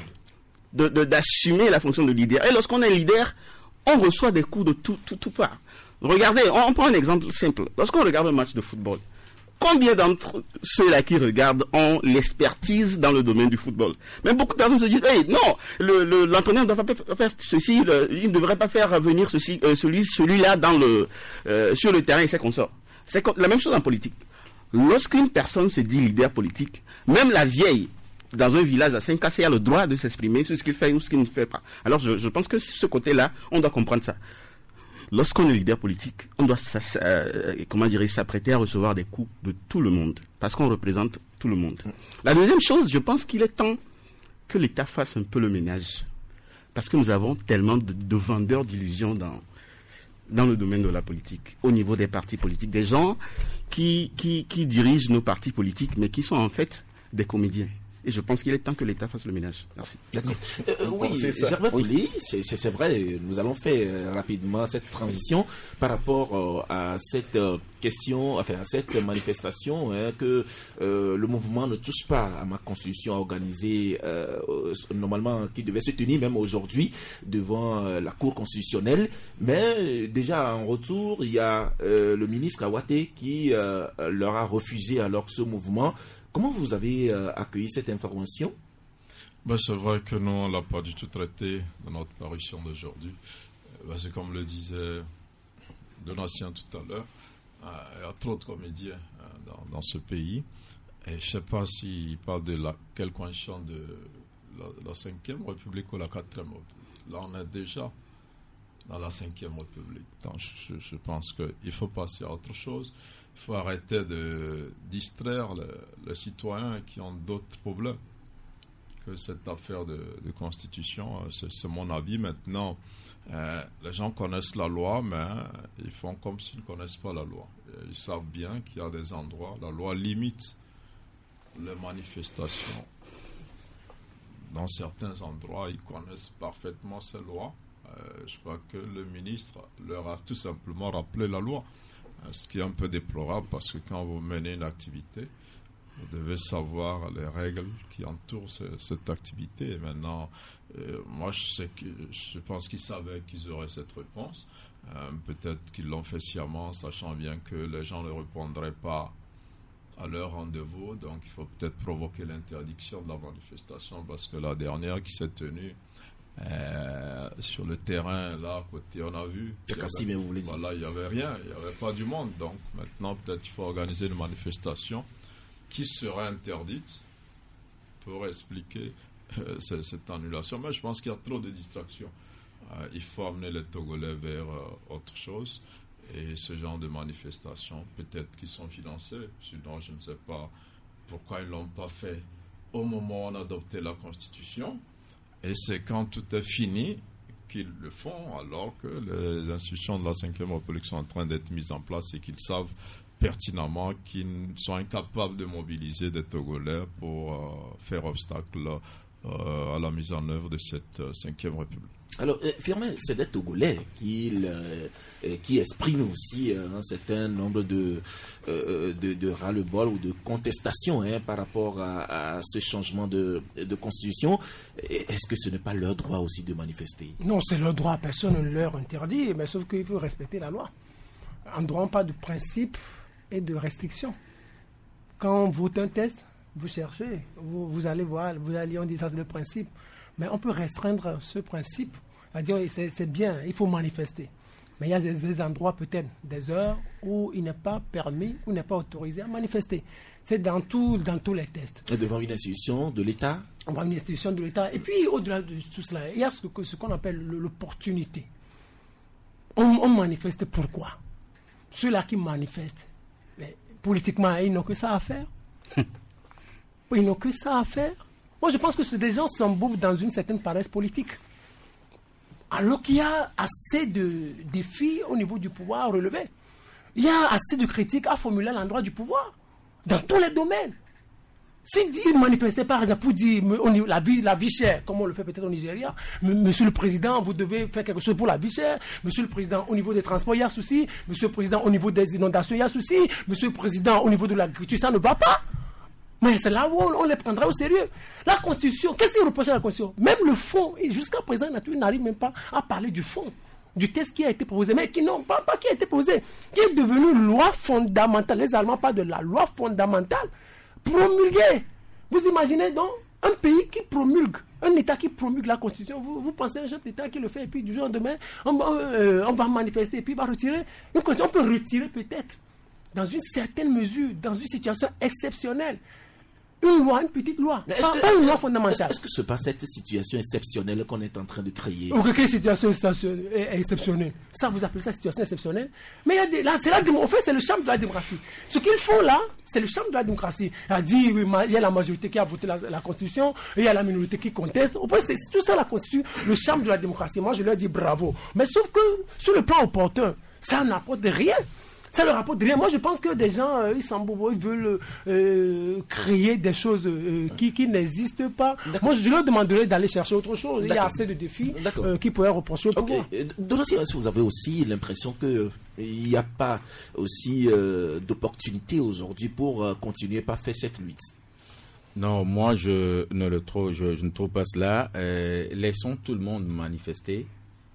d'assumer la fonction de leader. Et lorsqu'on est leader, on reçoit des coups de tout part. Regardez, on prend un exemple simple. Lorsqu'on regarde un match de football, combien d'entre ceux-là qui regardent ont l'expertise dans le domaine du football? Mais beaucoup de personnes se disent, hey, non, l'entraîneur ne doit pas faire ceci, il ne devrait pas faire venir celui-là sur le terrain et ses consorts. C'est la même chose en politique. Lorsqu'une personne se dit leader politique, même la vieille, dans un village à 5 a le droit de s'exprimer sur ce qu'il fait ou ce qu'il ne fait pas. Alors je pense que sur ce côté-là, on doit comprendre ça. Lorsqu'on est leader politique, on doit s'apprêter à recevoir des coups de tout le monde, parce qu'on représente tout le monde. La deuxième chose, je pense qu'il est temps que l'État fasse un peu le ménage, parce que nous avons tellement de vendeurs d'illusions dans le domaine de la politique, au niveau des partis politiques, des gens qui dirigent nos partis politiques, mais qui sont en fait des comédiens. Et je pense qu'il est temps que l'État fasse le ménage. Merci. D'accord. Germain Poli, c'est vrai, nous allons faire rapidement cette transition par rapport à cette question, enfin à cette manifestation que le mouvement ne touche pas à ma constitution organisée normalement qui devait se tenir même aujourd'hui devant la Cour constitutionnelle. Mais déjà en retour, il y a le ministre Awate qui leur a refusé alors ce mouvement. Comment vous avez accueilli cette information? C'est vrai que nous, on ne l'a pas du tout traité dans notre parution d'aujourd'hui. C'est comme le disait Donatien tout à l'heure, il y a trop de comédiens dans ce pays. Et je ne sais pas s'il parle de quelle coalition de la 5e République ou la 4e. Là, on est déjà dans la 5e République. Donc, je pense qu'il faut passer à autre chose. Il faut arrêter de distraire les citoyens qui ont d'autres problèmes que cette affaire de constitution. C'est mon avis. Maintenant, les gens connaissent la loi, mais ils font comme s'ils ne connaissent pas la loi. Ils savent bien qu'il y a des endroits, la loi limite les manifestations. Dans certains endroits, ils connaissent parfaitement ces lois. Je crois que le ministre leur a tout simplement rappelé la loi, ce qui est un peu déplorable parce que quand vous menez une activité, vous devez savoir les règles qui entourent cette activité. Et maintenant, moi, je pense qu'ils savaient qu'ils auraient cette réponse. Peut-être qu'ils l'ont fait sciemment, sachant bien que les gens ne répondraient pas à leur rendez-vous. Donc, il faut peut-être provoquer l'interdiction de la manifestation parce que la dernière qui s'est tenue sur le terrain, là, à côté, on a vu. Voilà, il n'y avait rien, il n'y avait pas du monde. Donc, maintenant, peut-être qu'il faut organiser une manifestation qui sera interdite pour expliquer cette annulation. Mais je pense qu'il y a trop de distractions. Il faut amener les Togolais vers autre chose. Et ce genre de manifestations, peut-être qu'ils sont financés. Sinon, je ne sais pas pourquoi ils ne l'ont pas fait au moment où on a adopté la Constitution. Et c'est quand tout est fini qu'ils le font, alors que les institutions de la 5e République sont en train d'être mises en place et qu'ils savent pertinemment qu'ils sont incapables de mobiliser des Togolais pour faire obstacle à la mise en œuvre de cette 5e République. Alors, Firmin, c'est des Togolais qui expriment aussi un certain nombre de ras-le-bol ou de contestations par rapport à ce changement de constitution. Est-ce que ce n'est pas leur droit aussi de manifester? Non, c'est leur droit. Personne ne leur interdit, mais sauf qu'il faut respecter la loi. En droit, pas de principe et de restriction. Quand on vote un test, vous cherchez, vous allez voir, on dit ça c'est le principe. Mais on peut restreindre ce principe, à dire c'est bien, il faut manifester. Mais il y a des endroits, peut-être, des heures où il n'est pas permis, où il n'est pas autorisé à manifester. C'est dans tous les tests. Et devant une institution de l'État? Devant une institution de l'État. Et puis, au-delà de tout cela, il y a ce qu'on appelle l'opportunité. On manifeste pourquoi? Ceux-là qui manifestent, mais, politiquement, ils n'ont que ça à faire. Ils n'ont que ça à faire. Moi, je pense que des gens s'embourbent dans une certaine paresse politique. Alors qu'il y a assez de défis au niveau du pouvoir à relever. Il y a assez de critiques à formuler à l'endroit du pouvoir, dans tous les domaines. S'ils manifestaient, par exemple, pour dire la vie chère, comme on le fait peut-être au Nigeria, monsieur le Président, vous devez faire quelque chose pour la vie chère. Monsieur le Président, au niveau des transports, il y a souci. Monsieur le Président, au niveau des inondations, il y a souci. Monsieur le Président, au niveau de l'agriculture, ça ne va pas. Mais c'est là où on les prendra au sérieux. La Constitution, qu'est-ce qu'il reproche à la Constitution? Même le fond, jusqu'à présent, il n'arrive même pas à parler du fond, du texte qui a été proposé, mais qui non, pas qui a été posé, qui est devenu loi fondamentale. Les Allemands parlent de la loi fondamentale promulguée. Vous imaginez donc un pays qui promulgue, un État qui promulgue la Constitution. Vous pensez à un chef d'État qui le fait, et puis du jour au lendemain, on va manifester, et puis il va retirer une Constitution. On peut retirer peut-être, dans une certaine mesure, dans une situation exceptionnelle, une loi, une petite loi, pas une loi fondamentale. Est-ce que ce n'est pas cette situation exceptionnelle qu'on est en train de créer? Quelle situation exceptionnelle? Ça, vous appelez ça situation exceptionnelle? Mais là, en fait, c'est le charme de la démocratie. Ce qu'ils font là, c'est le charme de la démocratie. Il a dit, oui, il y a la majorité qui a voté la Constitution, et il y a la minorité qui conteste. Au fait, c'est tout ça la Constitution, le charme de la démocratie. Moi, je leur dis bravo. Mais sauf que, sur le plan opportun, ça n'apporte rien. Ça ne leur rapporte rien. Moi, je pense que des gens, ils s'embourbent, ils veulent créer des choses qui n'existent pas. Moi, je leur demanderais d'aller chercher autre chose. Il y a assez de défis qui pourraient reprocher au pouvoir. Donossi, est-ce que vous avez aussi l'impression qu'il n'y a pas aussi d'opportunité aujourd'hui pour continuer par faire cette lutte? Non, moi, je ne trouve pas cela. Laissons tout le monde manifester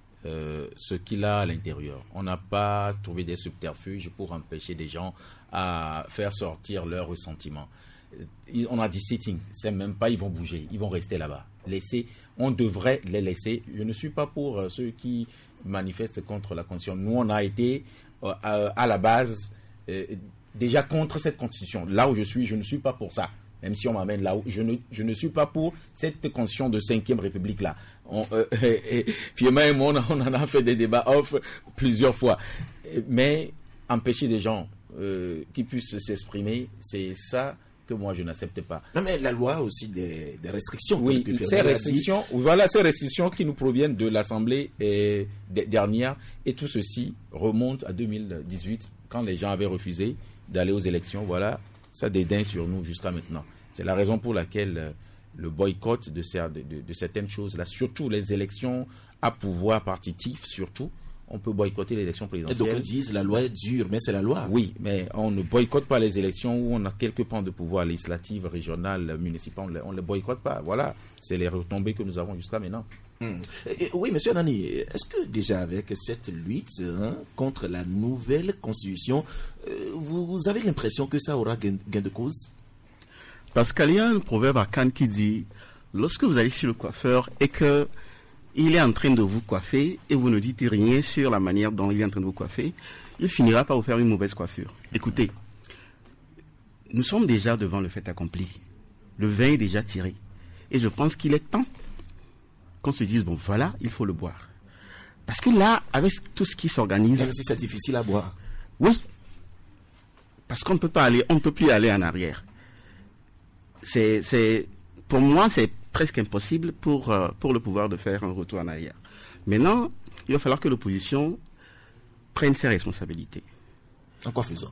ce qu'il a à l'intérieur. On n'a pas trouvé des subterfuges pour empêcher des gens à faire sortir leurs ressentiments. On a dit sitting, c'est même pas ils vont bouger, ils vont rester là-bas. On devrait les laisser. Je ne suis pas pour ceux qui manifestent contre la Constitution. Nous, on a été à la base déjà contre cette Constitution. Là où je ne suis pas pour ça. Même si on m'amène là où je ne suis pas pour cette constitution de 5e République là. Fiema et moi, on en a fait des débats off plusieurs fois. Mais empêcher des gens qui puissent s'exprimer, c'est ça que moi je n'accepte pas. Non, mais la loi a aussi des restrictions. Oui, ces restrictions qui nous proviennent de l'Assemblée dernière, et tout ceci remonte à 2018 quand les gens avaient refusé d'aller aux élections. Voilà, ça dédaine sur nous jusqu'à maintenant. C'est la raison pour laquelle le boycott de certaines choses là, surtout les élections à pouvoir partitif, surtout. On peut boycotter l'élection présidentielle. Et donc ils disent la loi est dure, mais c'est la loi. Oui, mais on ne boycotte pas les élections où on a quelques pans de pouvoir législatif, régional, municipal, on ne les boycotte pas. Voilà, c'est les retombées que nous avons jusqu'à maintenant. Oui, monsieur Nani, est-ce que déjà avec cette lutte contre la nouvelle constitution, vous avez l'impression que ça aura gain de cause? Parce qu'il y a un proverbe à Cannes qui dit, lorsque vous allez chez le coiffeur et que il est en train de vous coiffer et vous ne dites rien sur la manière dont il est en train de vous coiffer, il finira par vous faire une mauvaise coiffure. Écoutez, nous sommes déjà devant le fait accompli. Le vin est déjà tiré. Et je pense qu'il est temps qu'on se dise, bon voilà, il faut le boire. Parce que là, avec tout ce qui s'organise... Même si c'est difficile à boire. Oui. Parce qu'on ne peut plus aller en arrière. Pour moi, c'est presque impossible pour le pouvoir de faire un retour en arrière. Maintenant, il va falloir que l'opposition prenne ses responsabilités. En quoi faisant?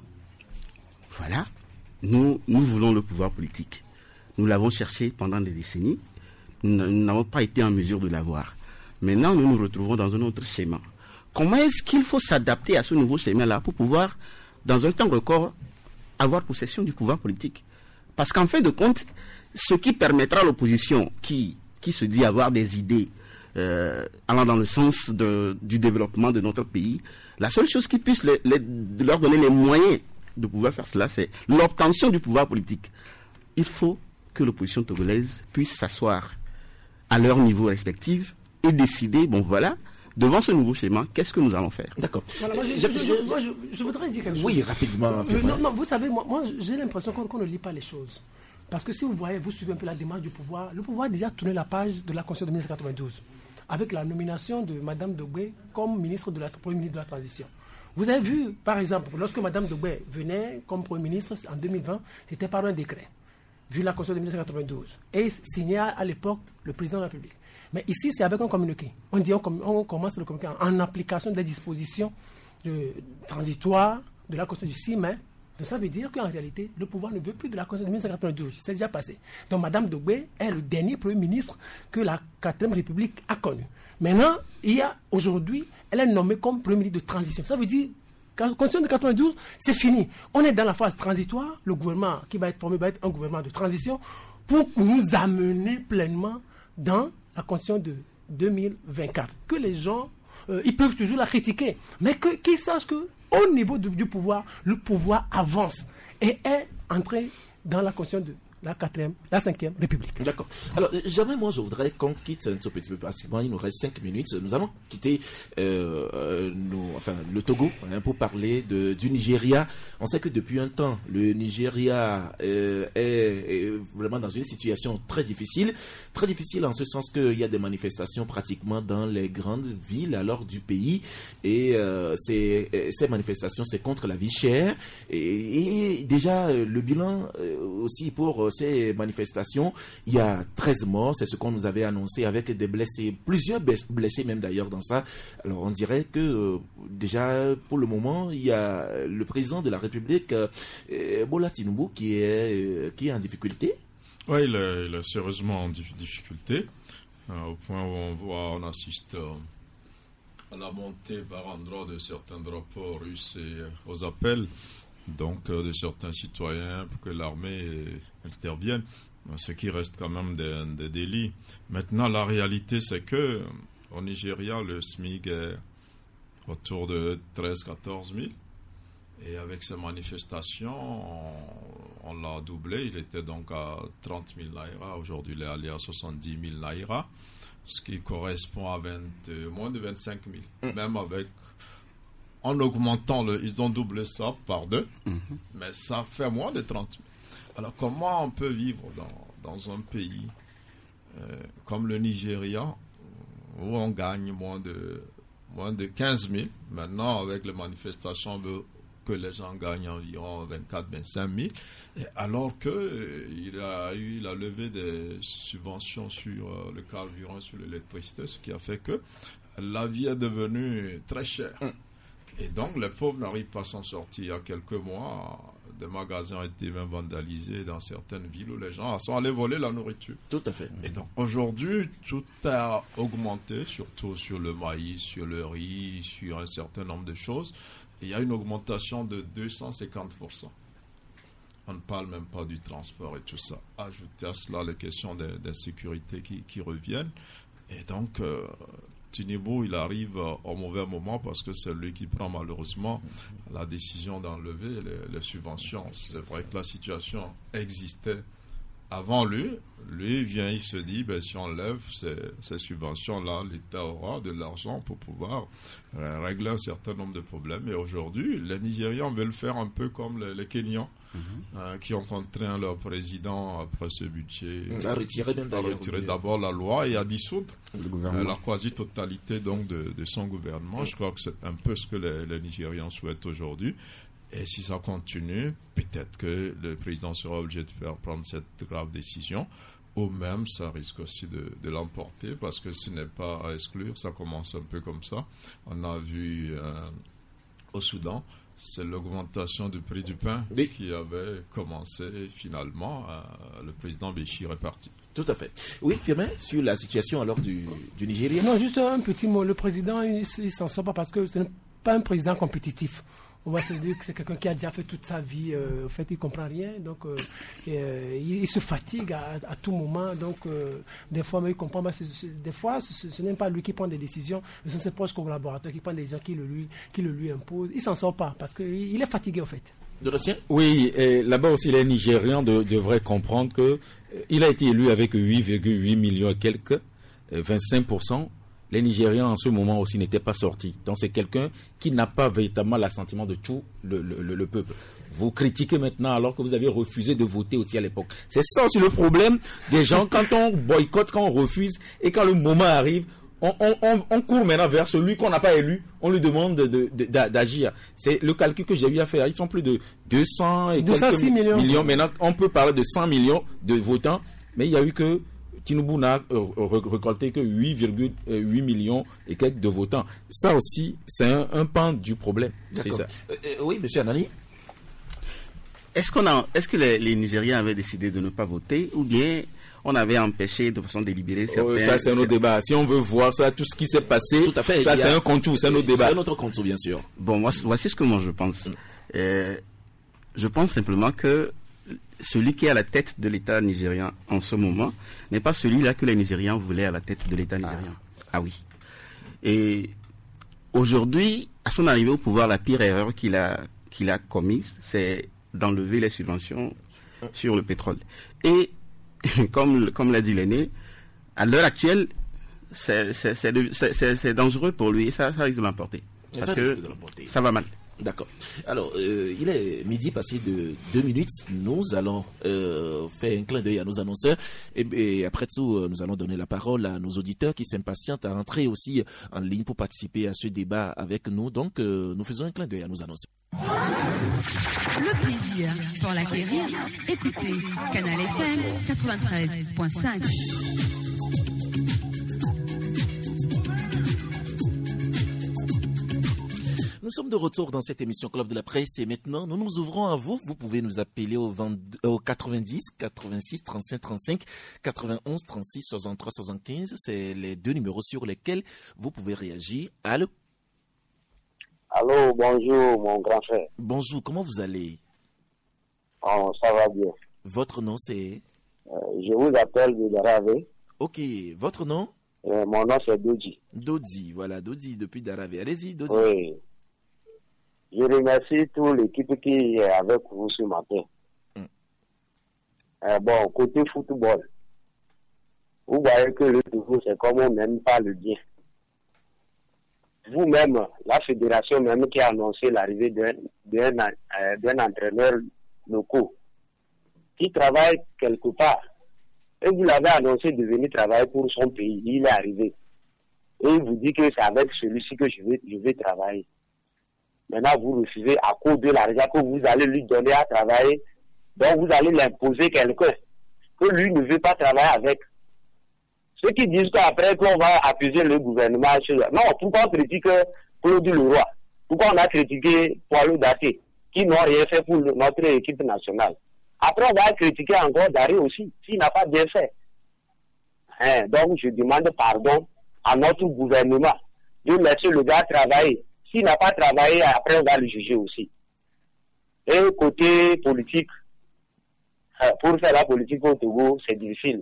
Voilà. Nous voulons le pouvoir politique. Nous l'avons cherché pendant des décennies. Nous n'avons pas été en mesure de l'avoir. Maintenant, nous nous retrouvons dans un autre schéma. Comment est-ce qu'il faut s'adapter à ce nouveau schéma-là pour pouvoir, dans un temps record, avoir possession du pouvoir politique? Parce qu'en fin de compte, ce qui permettra à l'opposition qui se dit avoir des idées allant dans le sens du développement de notre pays, la seule chose qui puisse leur donner les moyens de pouvoir faire cela, c'est l'obtention du pouvoir politique. Il faut que l'opposition togolaise puisse s'asseoir à leur niveau respectif et décider, bon voilà, devant ce nouveau schéma, qu'est-ce que nous allons faire? D'accord. Voilà, je voudrais dire quelque chose. Oui, rapidement. Non, vous savez, moi j'ai l'impression qu'on ne lit pas les choses. Parce que si vous voyez, vous suivez un peu la démarche du pouvoir, le pouvoir a déjà tourné la page de la Constitution de 1992, avec la nomination de Mme Dogbe comme Premier ministre de la Transition. Vous avez vu, par exemple, lorsque Mme Dogbe venait comme Premier ministre en 2020, c'était par un décret, vu la Constitution de 1992, et signé à l'époque le président de la République. Mais ici, c'est avec un communiqué. On dit on commence le communiqué en application des dispositions transitoires de la Constitution du 6 mai. Donc ça veut dire qu'en réalité, le pouvoir ne veut plus de la Constitution de 1992. C'est déjà passé. Donc Mme Dogbe est le dernier Premier ministre que la 4e République a connu. Maintenant, aujourd'hui, elle est nommée comme Premier ministre de transition. Ça veut dire que la Constitution de 1992, c'est fini. On est dans la phase transitoire. Le gouvernement qui va être formé va être un gouvernement de transition pour nous amener pleinement dans la Constitution de 2024. Que les gens, ils peuvent toujours la critiquer, mais qu'ils sachent que au niveau du pouvoir, le pouvoir avance et est entré dans la Constitution de la 5e République. D'accord. Alors, jamais moi je voudrais qu'on quitte un tout petit peu, parce qu'il nous reste 5 minutes. Nous allons quitter le Togo pour parler du Nigeria. On sait que depuis un temps, le Nigeria est vraiment dans une situation très difficile en ce sens qu'il y a des manifestations pratiquement dans les grandes villes alors du pays, et ces manifestations, c'est contre la vie chère, et déjà le bilan aussi pour ces manifestations, il y a 13 morts, c'est ce qu'on nous avait annoncé, avec des blessés, plusieurs blessés même d'ailleurs dans ça. Alors on dirait que déjà pour le moment, il y a le président de la République, Bola Tinubu, qui est en difficulté. Oui, il est sérieusement en difficulté, au point où on assiste à la montée par endroits de certains drapeaux russes et aux appels donc de certains citoyens pour que l'armée intervienne, ce qui reste quand même des délits. Maintenant, la réalité, c'est que au Nigeria, le SMIC est autour de 13-14 000. Et avec ces manifestations, on l'a doublé. Il était donc à 30 000 naira. Aujourd'hui, il est allé à 70 000 naira, ce qui correspond à moins de 25 000. Même avec... En augmentant, ils ont doublé ça par 2, mais ça fait moins de 30 000. Alors, comment on peut vivre dans un pays comme le Nigeria, où on gagne moins de 15 000. Maintenant, avec les manifestations, on veut que les gens gagnent environ 24-25 000. Alors qu'il a eu la levée des subventions sur le carburant, sur l'électricité, ce qui a fait que la vie est devenue très chère. Et donc, les pauvres n'arrivent pas à s'en sortir. Il y a quelques mois, des magasins ont été même vandalisés dans certaines villes où les gens sont allés voler la nourriture. Tout à fait. Et donc, aujourd'hui, tout a augmenté, surtout sur le maïs, sur le riz, sur un certain nombre de choses. Et il y a une augmentation de 250%. On ne parle même pas du transport et tout ça. Ajoutez à cela les questions d'insécurité qui reviennent. Et donc, Tinubu, il arrive au mauvais moment parce que c'est lui qui prend malheureusement la décision d'enlever les subventions. C'est vrai que la situation existait avant lui. Lui vient, il se dit, si on lève ces subventions-là, l'État aura de l'argent pour pouvoir régler un certain nombre de problèmes. Et aujourd'hui, les Nigérians veulent faire un peu comme les Kenyans, qui ont contraint leur président, après ce budget, à retirer d'abord la loi et à dissoudre la quasi-totalité donc de son gouvernement. Je crois que c'est un peu ce que les Nigérians souhaitent aujourd'hui. Et si ça continue, peut-être que le président sera obligé de prendre cette grave décision, ou même ça risque aussi de l'emporter, parce que ce n'est pas à exclure, ça commence un peu comme ça. On a vu au Soudan, c'est l'augmentation du prix du pain qui avait commencé et finalement, le président Béchir est parti. Tout à fait. Oui, Firmin, sur la situation alors du Nigeria. Non, juste un petit mot. Le président, il s'en sort pas parce que ce n'est pas un président compétitif. On va se dire que c'est quelqu'un qui a déjà fait toute sa vie, en fait, il ne comprend rien, donc il se fatigue à tout moment, donc des fois, mais il comprend pas. Des fois, ce n'est pas lui qui prend des décisions, ce sont ses proches collaborateurs qui prennent des décisions qui le lui imposent. Il ne s'en sort pas parce qu'il est fatigué, en fait. Oui, et là-bas aussi, les Nigérians devraient comprendre qu'il a été élu avec 8,8 millions et quelques, 25%. Les Nigérians en ce moment aussi n'étaient pas sortis. Donc c'est quelqu'un qui n'a pas véritablement l'assentiment de tout le peuple. Vous critiquez maintenant alors que vous avez refusé de voter aussi à l'époque. C'est ça aussi le problème des gens quand on boycotte, quand on refuse et quand le moment arrive, on court maintenant vers celui qu'on n'a pas élu, on lui demande d'agir. C'est le calcul que j'ai eu à faire. Ils sont plus de 200 et quelques millions. Maintenant, on peut parler de 100 millions de votants, mais il y a eu que Tinubu n'a récolté que 8,8 millions et quelques de votants. Ça aussi, c'est un pan du problème. C'est ça. Oui, monsieur Anani. Est-ce que les Nigériens avaient décidé de ne pas voter ou bien on avait empêché de façon délibérée certains... Ça, c'est un autre débat. Si on veut voir ça, tout ce qui s'est passé, tout à fait, ça, c'est un contour, c'est un autre débat. C'est un autre contour, bien sûr. Bon, voici ce que moi je pense. Je pense simplement que celui qui est à la tête de l'État nigérien en ce moment n'est pas celui-là que les Nigérians voulaient à la tête de l'État nigérien. Ah oui. Et aujourd'hui, à son arrivée au pouvoir, la pire erreur qu'il a commise, c'est d'enlever les subventions sur le pétrole. Et comme l'a dit l'aîné, à l'heure actuelle, c'est dangereux pour lui et ça risque de l'emporter. Parce que ça va mal. D'accord. Alors, il est midi passé de 2 minutes. Nous allons faire un clin d'œil à nos annonceurs. Et après tout, nous allons donner la parole à nos auditeurs qui s'impatientent à entrer aussi en ligne pour participer à ce débat avec nous. Donc, nous faisons un clin d'œil à nos annonceurs. Le plaisir pour l'acquérir. Écoutez Canal FM 93.5. Nous sommes de retour dans cette émission Club de la Presse et maintenant nous nous ouvrons à vous. Vous pouvez nous appeler au 90 86 35 35 91 36 63 75. C'est les deux numéros sur lesquels vous pouvez réagir. Allô? Allô, bonjour mon grand frère. Bonjour, comment vous allez? Oh, ça va bien. Votre nom c'est? Je vous appelle de Daravé. Ok, votre nom? Mon nom c'est Dodi. Dodi, voilà, Dodi depuis Daravé. Allez-y, Dodi. Oui. Je remercie toute l'équipe qui est avec vous ce matin. Bon, côté football, vous voyez que le Togo, c'est comme on n'aime pas le bien. Vous-même, la fédération même qui a annoncé l'arrivée d'un entraîneur local, qui travaille quelque part. Et vous l'avez annoncé de venir travailler pour son pays. Il est arrivé. Et il vous dit que c'est avec celui-ci que je vais travailler. Maintenant, vous refusez à cause de l'argent que vous allez lui donner à travailler. Donc, vous allez l'imposer quelqu'un que lui ne veut pas travailler avec. Ceux qui disent qu'après qu'on va accuser le gouvernement, non, pourquoi on critique Claude Leroy? Pourquoi on a critiqué Poilou Daté, qui n'ont rien fait pour notre équipe nationale? Après, on va critiquer encore Daré aussi, s'il n'a pas bien fait. Donc, je demande pardon à notre gouvernement de laisser le gars travailler. S'il n'a pas travaillé, après, on va le juger aussi. Et côté politique, pour faire la politique au Togo, c'est difficile.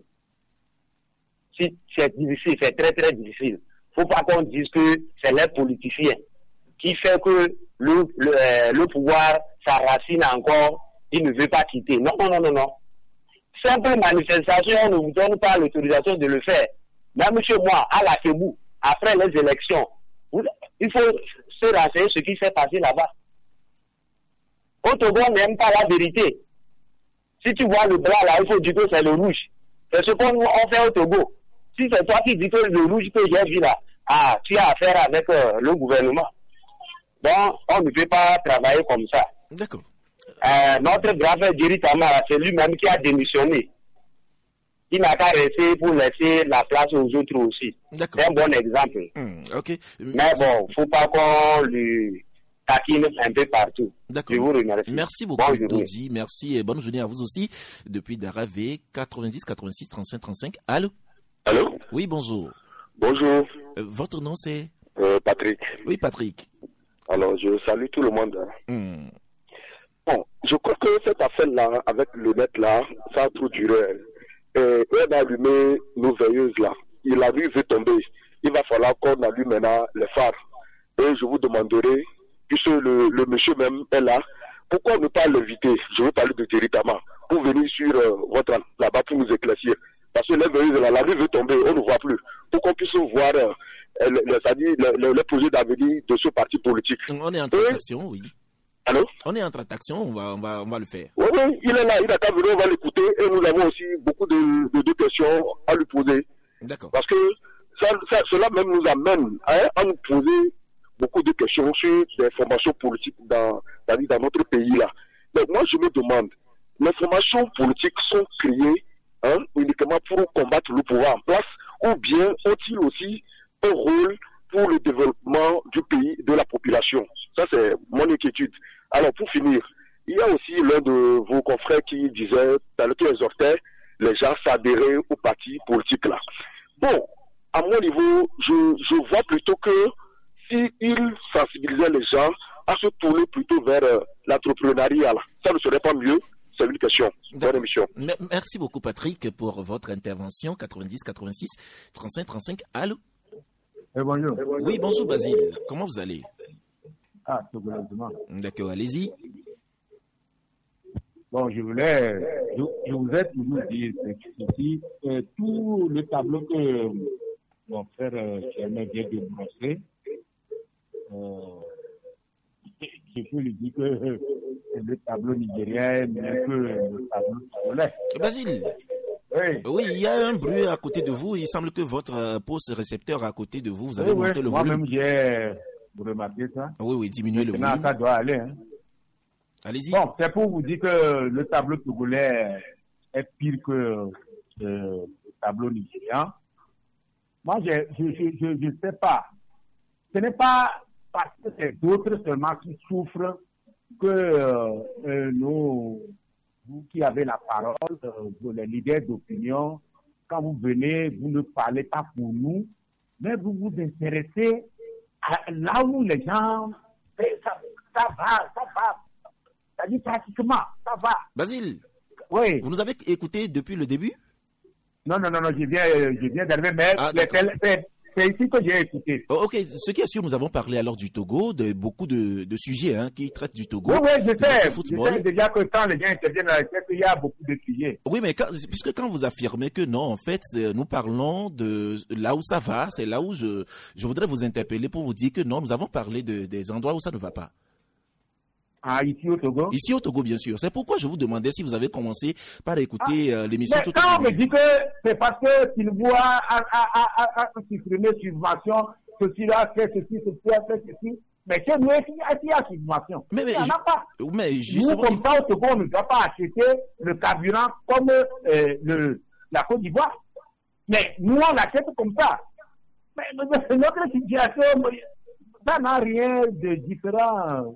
C'est difficile, c'est très très difficile. Faut pas qu'on dise que c'est les politiciens qui fait que le pouvoir s'enracine encore, il ne veut pas quitter. Non. Simple manifestation, on ne vous donne pas l'autorisation de le faire. Même chez moi, à la Kébou, après les élections, il faut se renseigner ce qui s'est passé là-bas. Au Togo, on n'aime pas la vérité. Si tu vois le blanc là, il faut dire que c'est le rouge. C'est ce qu'on fait au Togo. Si c'est toi qui dis que le rouge que j'ai vu là, tu as affaire avec le gouvernement. Donc, on ne peut pas travailler comme ça. D'accord. Notre grave Jerry Tamara, c'est lui-même qui a démissionné. Il n'a qu'à rester pour laisser la place aux autres aussi. D'accord. C'est un bon exemple. Ok. Mais bon, faut pas qu'on lui taquine un peu partout. D'accord. Je vous remercie. Merci beaucoup, Dodi. Merci et bonne journée à vous aussi. Depuis Daravé, 90 86 35 35. Allô? Allô? Oui, bonjour. Bonjour. Votre nom c'est? Patrick. Oui, Patrick. Alors, je salue tout le monde. Bon, je crois que cette affaire-là, avec le net là, ça a trop duré. On a allumé nos veilleuses là. Il a vu veut tomber. Il va falloir qu'on allume maintenant les phares. Et je vous demanderai, puisque le monsieur même est là, pourquoi ne pas l'inviter? Je veux parler de Téritama, pour venir sur votre là-bas pour nous éclaircir. Parce que les veilleuses là, la rue veut tomber, on ne voit plus. Pour qu'on puisse voir les projets d'avenir de ce parti politique. On est en tractation, oui. Allô? On est en tractation, on va le faire. Oui, il est là, il a qu'à venir, on va l'écouter et nous avons aussi beaucoup de questions à lui poser. D'accord. Parce que cela même nous amène à nous poser beaucoup de questions sur des formations politiques dans notre pays là. Mais moi je me demande, les formations politiques sont créées uniquement pour combattre le pouvoir en place ou bien ont-ils aussi un rôle pour le développement du pays, de la population? Ça, c'est mon inquiétude. Alors, pour finir, il y a aussi l'un de vos confrères qui disait, qui exhortait les gens à s'adhérer au parti politique là. Bon, à mon niveau, je vois plutôt que s'il sensibilisait les gens à se tourner plutôt vers l'entrepreneuriat là, ça ne serait pas mieux? C'est une question. Bonne émission. Merci beaucoup, Patrick, pour votre intervention. 90 86 35 35. Allô? Bonjour. Oui, bonjour, Basile. Comment vous allez? Togoisement. D'accord, allez-y. Bon, je vous ai toujours dit ceci. Tout le tableau que mon frère Germain vient de brosser, je peux lui dire que le tableau nigérien est mieux que le tableau togolais. Basile. Oui, il y a un bruit à côté de vous. Il semble que votre poste récepteur à côté de vous, vous avez monté le volume. Moi-même, j'ai remarqué ça. Oui, diminuez le volume. Ça doit aller. Allez-y. Bon, c'est pour vous dire que le tableau togolais est pire que le tableau nigérian. Moi, je ne sais pas. Ce n'est pas parce que c'est d'autres seulement qui souffrent que vous qui avez la parole, les leaders d'opinion, quand vous venez, vous ne parlez pas pour nous, mais vous vous intéressez à là où les gens, ça va. Ça dit pratiquement, ça va. Basile, oui. Vous nous avez écouté depuis le début? Non, je viens d'arriver, mais c'est ici que j'ai écouté. Ok, ce qui est sûr, nous avons parlé alors du Togo, de beaucoup de sujets qui traitent du Togo. Oui, je sais. Je sais déjà que quand les gens interviennent, il y a beaucoup de sujets. Oui, mais puisque quand vous affirmez que non, en fait, nous parlons de là où ça va, c'est là où je voudrais vous interpeller pour vous dire que non, nous avons parlé des endroits où ça ne va pas. Ici au Togo. Ici au Togo, bien sûr. C'est pourquoi je vous demandais si vous avez commencé par écouter l'émission mais tout quand à on me dit que c'est parce que Tinubu a supprimé subvention, ceci là fait ceci, ceci a fait ceci. Mais chez nous, il y a subvention. Mais il n'y en a pas. Mais justement, nous, comme ça, au Togo, on ne doit pas acheter le carburant comme la Côte d'Ivoire. Mais nous, on l'achète comme ça. Mais notre situation, ça n'a rien de différent.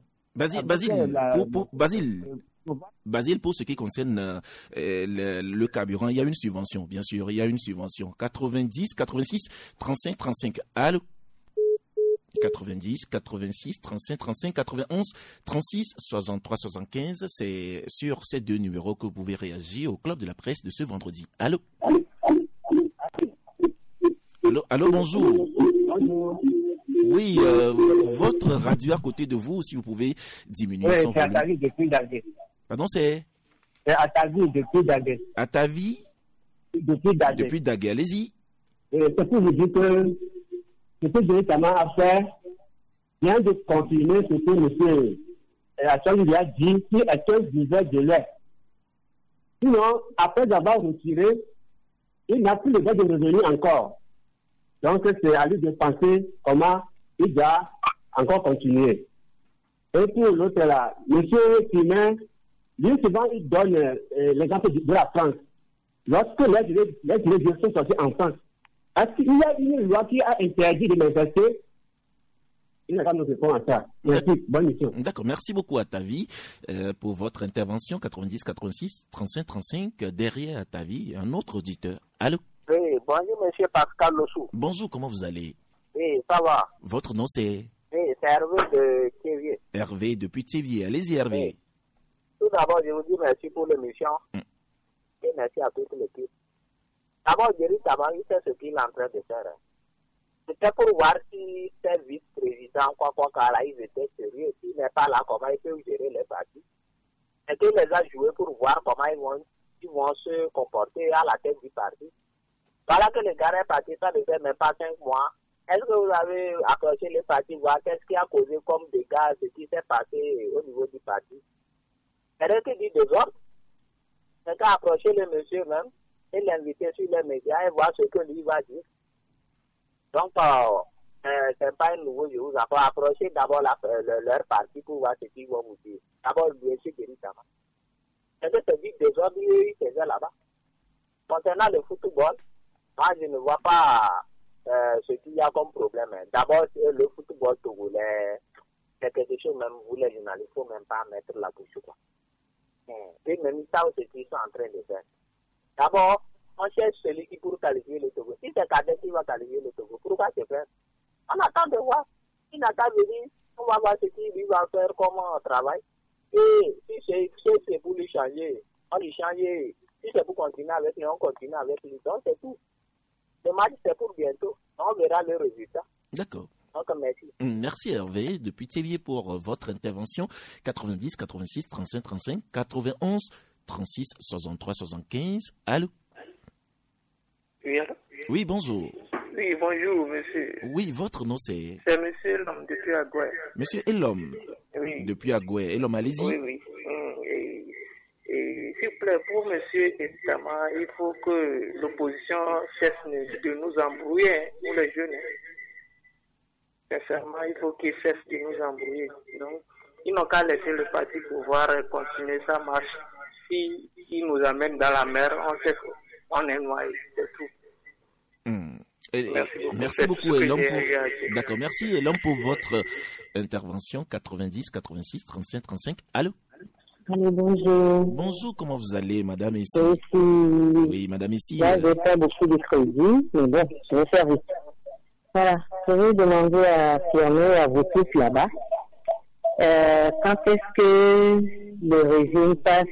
Basile, pour ce qui concerne le carburant, il y a une subvention, bien sûr, il y a une subvention. 90, 86, 35, 35. Allô? 90, 86, 35, 35, 91, 36, 63, 75. C'est sur ces deux numéros que vous pouvez réagir au Club de la Presse de ce vendredi. Allô? Allô, bonjour. Oui, votre radio à côté de vous, si vous pouvez diminuer son volume. C'est Atavi depuis Daguet. Pardon, c'est Atavi depuis Daguet. Atavi depuis Daguet. Depuis Daguet, allez-y. C'est pour vous dire que ce que j'ai récemment à faire vient de continuer ce que M. Hassan lui a dit, qui est un buveur de lait. Sinon, après avoir retiré, il n'a plus le droit de revenir encore. Donc, c'est à lui de penser comment il doit encore continuer. Et pour l'autre là, M. Pimin, lui souvent, il donne l'exemple de la France. Lorsque les dirigeants sont sortis en France, est-ce qu'il y a une loi qui a interdit de manifester? Il n'a pas de réponse à ça. Merci, bonne mission. D'accord, merci beaucoup à Atavi pour votre intervention. 90 86 35 35. Derrière Atavi, un autre auditeur. Allô? Oui, bonjour, monsieur Pascal Lossou. Bonjour, comment vous allez? Oui, ça va. Votre nom c'est? Oui, c'est Hervé de Thévier. Hervé depuis Thévier. Allez-y, Hervé. Oui. Tout d'abord, je vous dis merci pour l'émission. Et merci à toute l'équipe. D'abord, Jerry Tabari sait ce qu'il est en train de faire. C'était pour voir si ces vice-présidents, ils étaient sérieux. S'il n'est pas là, comment ils peuvent gérer les partis. Et qu'il les a joués pour voir comment ils vont se comporter à la tête du parti. Voilà que le gars est parti, ça ne fait même pas 5 mois. Est-ce que vous avez approché le parti, voir qu'est-ce qui a causé comme dégâts, ce qui s'est passé au niveau du parti? Est-ce qu'il dit des autres? C'est qu'à approcher le monsieur même et l'inviter sur les médias et voir ce que lui va dire. Donc, c'est pas un nouveau, je vous approcher d'abord leur parti pour voir ce qu'ils vont vous dire. D'abord, bien sûr, directement. Est-ce que c'est dit des autres, il faisait là-bas? Concernant le football, moi, je ne vois pas ce qu'il y a comme problème. D'abord, le football togolais, c'est quelque chose, même vous les journalistes, il ne faut même pas mettre la bouche, quoi. Et même ça, c'est ce qu'ils sont en train de faire. D'abord, on cherche celui qui pour qualifier le Togo. Si c'est Cadet qui va qualifier le Togo, pourquoi c'est faire? On attend de voir. Il n'a qu'à venir, on va voir ce qu'il va faire, comment on travaille. Et si c'est pour lui changer, on lui change. Si c'est pour continuer avec lui, on continue avec lui. Donc, c'est tout. Le match, c'est pour bientôt. On verra le résultat. D'accord. Donc, merci. Merci Hervé, depuis Thévier pour votre intervention. 90 86 35 35 91 36 63 75. Allô? Oui, allô? Oui, bonjour. Oui, bonjour, monsieur. Oui, votre nom c'est? C'est monsieur Elom depuis Agoué. Monsieur Elom? Oui. Depuis Agoué. Elom, allez-y. Oui, oui. Et s'il vous plaît, pour monsieur Estama, il faut que l'opposition cesse de nous embrouiller, nous les jeunes. Sincèrement, il faut qu'ils cessent de nous embrouiller. Donc, ils n'ont qu'à laisser le parti pouvoir continuer sa marche. S'ils nous amènent dans la mer, on sait qu'on est noyé, c'est tout. Merci beaucoup, Elom. D'accord, merci, Elom, pour votre intervention. 90 86 35 35. Allô? Allô, bonjour. Bonjour, comment vous allez, madame ici? Oui, madame ici. Là, j'ai pas beaucoup de crédit, mais bon, je vais faire vite. Voilà, je vais demander à Fiona et à vous tous là-bas, quand est-ce que le régime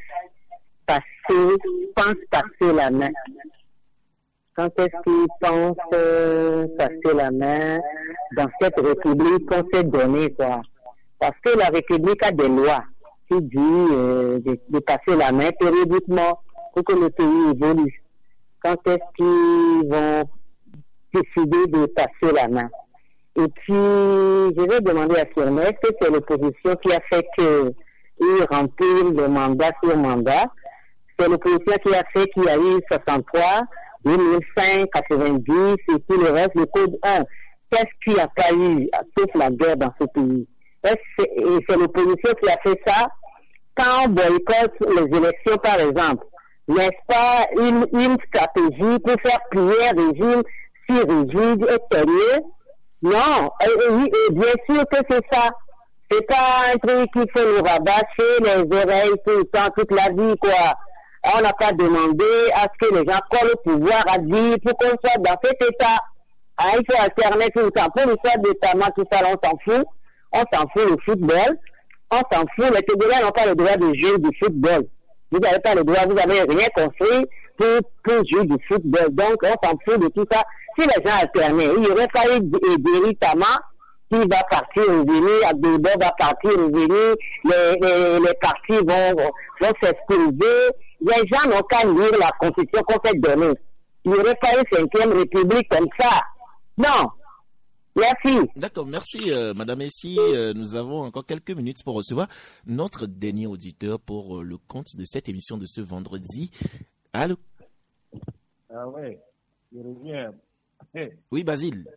pense passer la main? Quand est-ce qu'il pense passer la main dans cette république qu'on s'est donnée, quoi? Parce que la république a des lois qui disent de passer la main périodiquement pour que le pays évolue. Quand est-ce qu'ils vont décider de passer la main? Et puis, je vais demander à Fiona, est-ce que c'est l'opposition qui a fait que et remplir le mandat sur mandat. C'est l'opposition qui a eu 63, 2005, 90 et tout le reste, le code 1. Qu'est-ce qu'il n'y a pas eu, sauf la guerre dans ce pays? Et c'est l'opposition qui a fait ça quand on boycotte les élections, par exemple. N'est-ce pas une stratégie pour faire plier un régime si rigide et sérieux? Non, et bien sûr que c'est ça. C'est pas un truc qui fait nous rabâcher les oreilles tout le temps, toute la vie, quoi. On n'a pas demandé à ce que les gens collent au pouvoir à dire pour qu'on soit dans cet état. Il faut alterner tout le temps. Pour l'histoire d'État, tout ça, on s'en fout. On s'en fout le football. On s'en fout. Les Togolais n'ont pas le droit de jouer du football. Vous n'avez pas le droit, vous n'avez rien construit pour jouer du football. Donc, on s'en fout de tout ça. Si les gens alternaient, il n'y aurait pas eu Ederi Tama qui va partir revenir, Abdelbo va partir revenir, les partis vont s'exposer. Les gens n'ont qu'à lire la constitution qu'on s'est donnée. Il n'y aurait pas eu 5e République comme ça. Non. Merci. D'accord, merci Madame Essi. Nous avons encore quelques minutes pour recevoir notre dernier auditeur pour le compte de cette émission de ce vendredi. Allô? Ah ouais, je reviens. Oui, Basile.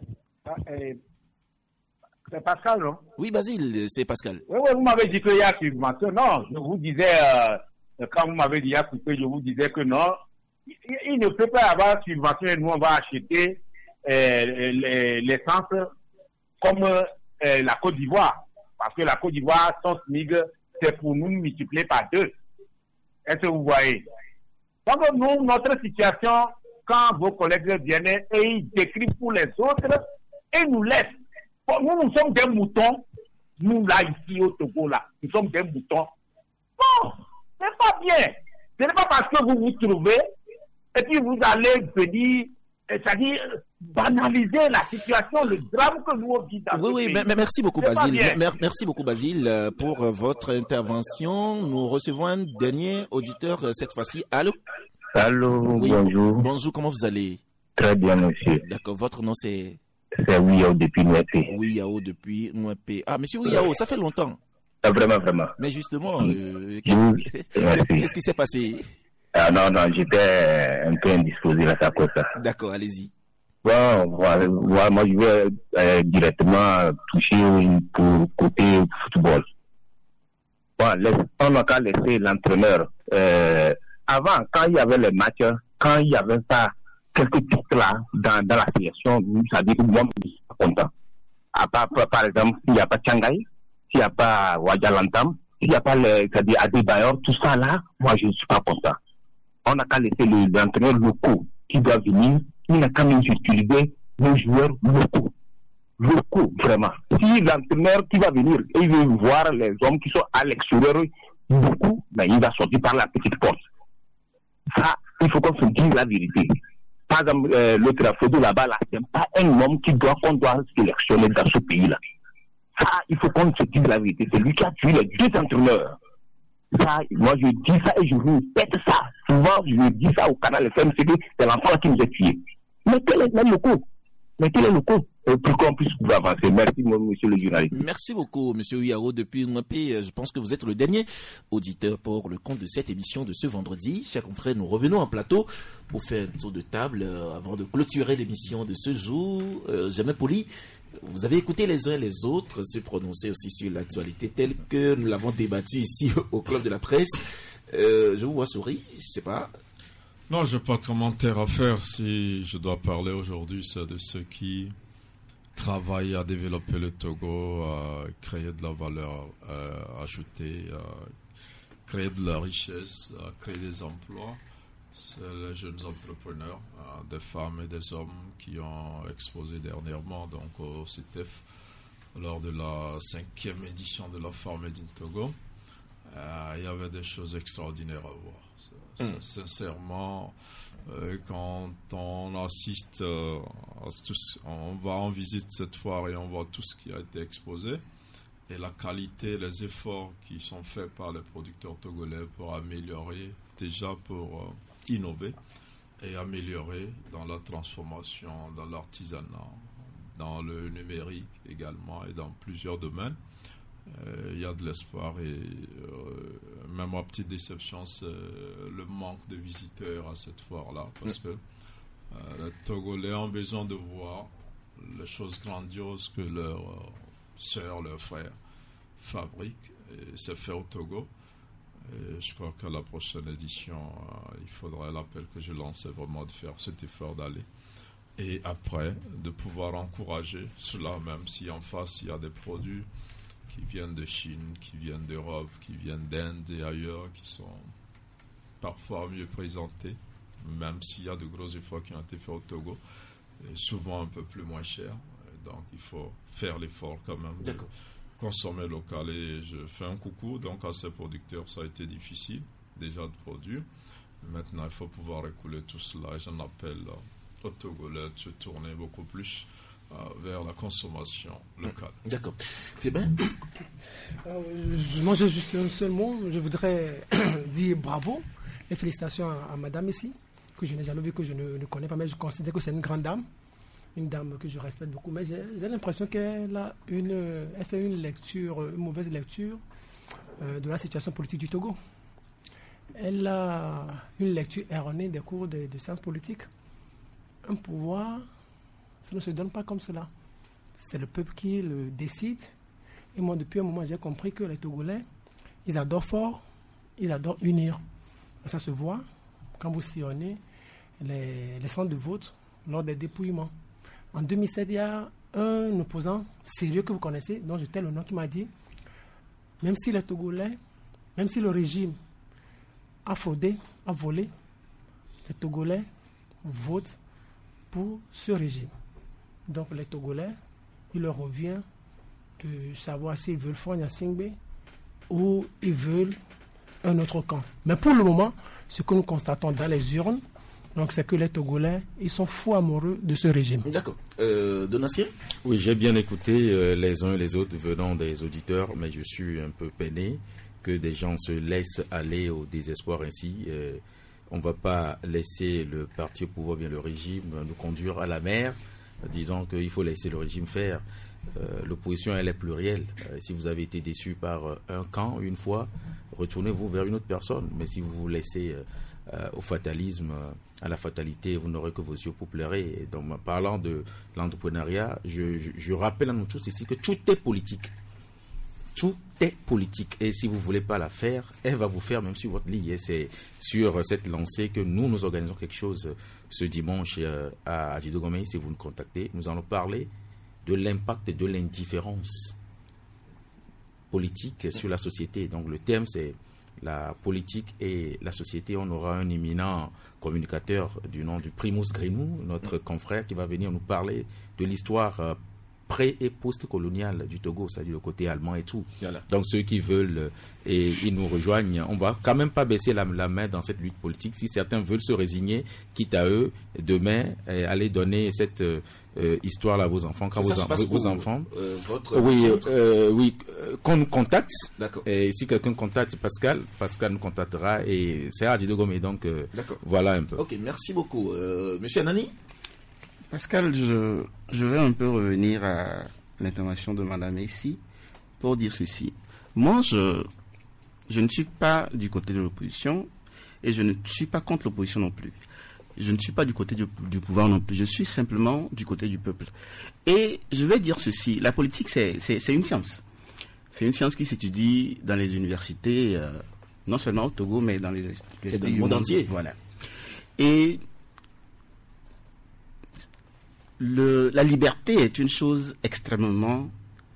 C'est Pascal, non? Oui, Basile, c'est Pascal. Oui, vous m'avez dit qu'il y a subvention. Non, je vous disais, quand vous m'avez dit je vous disais que non, il ne peut pas y avoir subvention et nous on va acheter l'essence comme la Côte d'Ivoire. Parce que la Côte d'Ivoire, son SMIG, c'est pour nous multiplier par 2. Est-ce que vous voyez? Donc nous, notre situation, quand vos collègues viennent et ils décrivent pour les autres et nous laissent. Nous sommes des moutons, nous là, ici au Togo, là, nous sommes des moutons. Non, c'est pas bien. Ce n'est pas parce que vous vous trouvez et puis vous allez venir, c'est-à-dire banaliser la situation, le drame que nous vivons dans ce pays. Oui, merci beaucoup Basile. Merci beaucoup Basile pour votre intervention. Nous recevons un dernier auditeur cette fois-ci. Allô? Allô, oui. Bonjour. Bonjour, comment vous allez? Très bien, monsieur. D'accord, votre nom c'est? C'est Ouiao depuis Nwepé. Ouiao depuis Nwepé. Ah, monsieur Ouiao, ça fait longtemps. Ah, vraiment, vraiment. Mais justement, qu'est-ce qui s'est passé? Ah non, j'étais un peu indisposé là, ça cause ça. D'accord, allez-y. Bon, voilà, moi je vais directement toucher pour côté football. Bon, on n'a qu'à laisser l'entraîneur. Avant, quand il y avait les matchs, quand il y avait ça, quelques titres là, dans la sélection, ça dit que moi, je suis pas content. Par exemple, s'il n'y a pas Tchangaï, s'il n'y a pas Wadjalantam, s'il n'y a pas Adebayor, tout ça là, moi, je ne suis pas content. On n'a qu'à laisser les entraîneurs locaux qui doivent venir, il n'a qu'à même utiliser nos joueurs locaux. Locaux, vraiment. Si l'entraîneur qui va venir et il veut voir les hommes qui sont à l'extérieur, beaucoup, ben, il va sortir par la petite porte. Ça, il faut qu'on se dise la vérité. Par exemple, l'autre photo là-bas, là, c'est pas un homme qu'on doit sélectionner dans ce pays-là. Ça, il faut qu'on se dise la vérité. C'est lui qui a tué les 2 entraîneurs. Ça, moi, je dis ça et je répète ça. Souvent, je dis ça au canal FM, c'est l'enfant qui nous a tués. Mettez-les même locaux. Mettez-les locaux. Pour qu'on puisse avancer. Merci, monsieur le journaliste. Merci beaucoup, monsieur Ouiao, depuis Nwepé. Je pense que vous êtes le dernier auditeur pour le compte de cette émission de ce vendredi. Chers confrères, nous revenons en plateau pour faire un tour de table avant de clôturer l'émission de ce jour. Jamais poli. Vous avez écouté les uns et les autres se prononcer aussi sur l'actualité telle que nous l'avons débattue ici au Club de la Presse. Je vous vois sourire, je sais pas. Non, je n'ai pas de commentaire à faire. Si je dois parler aujourd'hui, c'est de ceux qui travaillent à développer le Togo, à créer de la valeur ajoutée, à créer de la richesse, à créer des emplois. C'est les jeunes entrepreneurs, des femmes et des hommes qui ont exposé dernièrement donc, au CITEF lors de la 5e édition de la Foire Made in Togo. Il y avait des choses extraordinaires à voir. Sincèrement, quand on assiste, on va en visite cette foire et on voit tout ce qui a été exposé et la qualité, les efforts qui sont faits par les producteurs togolais pour améliorer, déjà pour innover et améliorer dans la transformation, dans l'artisanat, dans le numérique également et dans plusieurs domaines. il y a de l'espoir et même ma petite déception, c'est le manque de visiteurs à cette foire-là, parce que les Togolais ont besoin de voir les choses grandioses que leurs sœurs, leurs frères fabriquent, et c'est fait au Togo. Et je crois qu'à la prochaine édition, il faudra l'appel que je lance, c'est vraiment de faire cet effort d'aller. Et après, de pouvoir encourager cela, même si en face, il y a des produits qui viennent de Chine, qui viennent d'Europe, qui viennent d'Inde et ailleurs, qui sont parfois mieux présentés, même s'il y a de gros efforts qui ont été faits au Togo, et souvent un peu plus moins chers. Donc il faut faire l'effort quand même de consommer local. Et je fais un coucou donc à ces producteurs. Ça a été difficile déjà de produire. Maintenant, il faut pouvoir écouler tout cela. Et j'en appelle aux Togolais de se tourner beaucoup plus vers la consommation locale. D'accord. C'est bien. Moi, j'ai juste un seul mot. Je voudrais dire bravo et félicitations à madame ici, que je n'ai jamais vue, que je ne connais pas, mais je considère que c'est une grande dame. Une dame que je respecte beaucoup, mais j'ai l'impression qu'elle a elle fait une mauvaise lecture de la situation politique du Togo. Elle a une lecture erronée des cours de sciences politiques. Un pouvoir, ça ne se donne pas comme cela. C'est le peuple qui le décide. Et moi, depuis un moment, j'ai compris que les Togolais, ils adorent fort, ils adorent unir. Ça se voit quand vous sillonnez les centres de vote lors des dépouillements. En 2007, il y a un opposant sérieux que vous connaissez, dont je tais le nom, qui m'a dit, même si les Togolais, même si le régime a fraudé, a volé, les Togolais votent pour ce régime. Donc les Togolais, il leur revient de savoir s'ils veulent Fonya Singbe ou ils veulent un autre camp. Mais pour le moment, ce que nous constatons dans les urnes, donc c'est que les Togolais, ils sont fous amoureux de ce régime. D'accord. Donatien ? Oui, j'ai bien écouté les uns et les autres venant des auditeurs, mais je suis un peu peiné que des gens se laissent aller au désespoir ainsi. On ne va pas laisser le parti au pouvoir, bien le régime, nous conduire à la mer, disant qu'il faut laisser le régime faire. L'opposition, elle est plurielle. Si vous avez été déçu par un camp une fois, retournez-vous vers une autre personne. Mais si vous vous laissez au fatalisme, à la fatalité, vous n'aurez que vos yeux pour pleurer. Et donc, parlant de l'entrepreneuriat, je rappelle à nous tous ici que tout est politique. Tout est politique. Et si vous ne voulez pas la faire, elle va vous faire même sur votre lit. Et c'est sur cette lancée que nous organisons quelque chose ce dimanche à Adjidogomé. Si vous nous contactez, nous allons parler de l'impact de l'indifférence politique sur la société. Donc le thème, c'est la politique et la société. On aura un éminent communicateur du nom du Primus Grinou, notre confrère, qui va venir nous parler de l'histoire pré- et post-coloniale du Togo, c'est-à-dire le côté allemand et tout. Voilà. Donc ceux qui veulent et ils nous rejoignent, on va quand même pas baisser la main dans cette lutte politique. Si certains veulent se résigner, quitte à eux, demain, aller donner cette histoire-là à vos enfants. Quand vos enfants... oui, qu'on nous contacte. D'accord. Et si quelqu'un contacte Pascal nous contactera et c'est Adjidogomé. Donc voilà un peu. Ok, merci beaucoup. Monsieur Nani? Pascal, je vais un peu revenir à l'intervention de Madame ici pour dire ceci. Moi, je ne suis pas du côté de l'opposition et je ne suis pas contre l'opposition non plus. Je ne suis pas du côté du pouvoir non plus. Je suis simplement du côté du peuple. Et je vais dire ceci. La politique, c'est une science. C'est une science qui s'étudie dans les universités, non seulement au Togo, mais dans les dans le monde entier. Voilà. Et la liberté est une chose extrêmement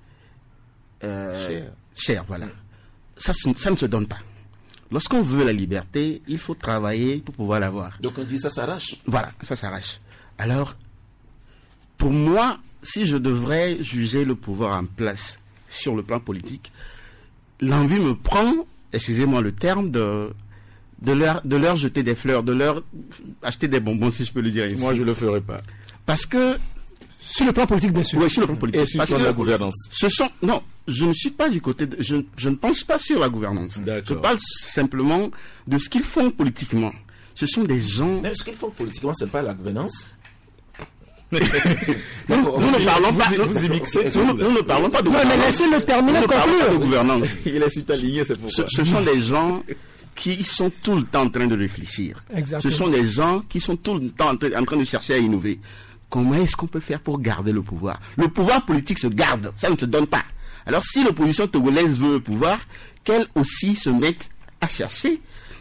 chère. Voilà. Ça ne se donne pas. Lorsqu'on veut la liberté, il faut travailler pour pouvoir l'avoir. Donc on dit ça s'arrache. Voilà, ça s'arrache. Alors, pour moi, si je devrais juger le pouvoir en place sur le plan politique, l'envie me prend, excusez-moi le terme, de leur jeter des fleurs, de leur acheter des bonbons, si je peux le dire ainsi. Moi, je le ferai pas. Parce que... Sur le plan politique, bien sûr. Oui, sur le plan politique. Et sur la gouvernance. Non, je ne suis pas du côté... Je ne pense pas sur la gouvernance. Je parle simplement de ce qu'ils font politiquement. Ce sont des gens... Mais ce qu'ils font politiquement, ce n'est pas la gouvernance. Nous ne parlons pas. Vous y mixez. Nous ne parlons pas de gouvernance. mais laissez-le terminer, nous ne parlons pas de gouvernance. Il est su aligné, c'est pourquoi. Ce sont des gens qui sont tout le temps en train de réfléchir. Exactement. Ce sont des gens qui sont tout le temps en train de chercher à innover. Comment est-ce qu'on peut faire pour garder le pouvoir? Le pouvoir politique se garde, ça ne se donne pas. Alors si l'opposition togolaise veut le pouvoir, qu'elle aussi se mette à chercher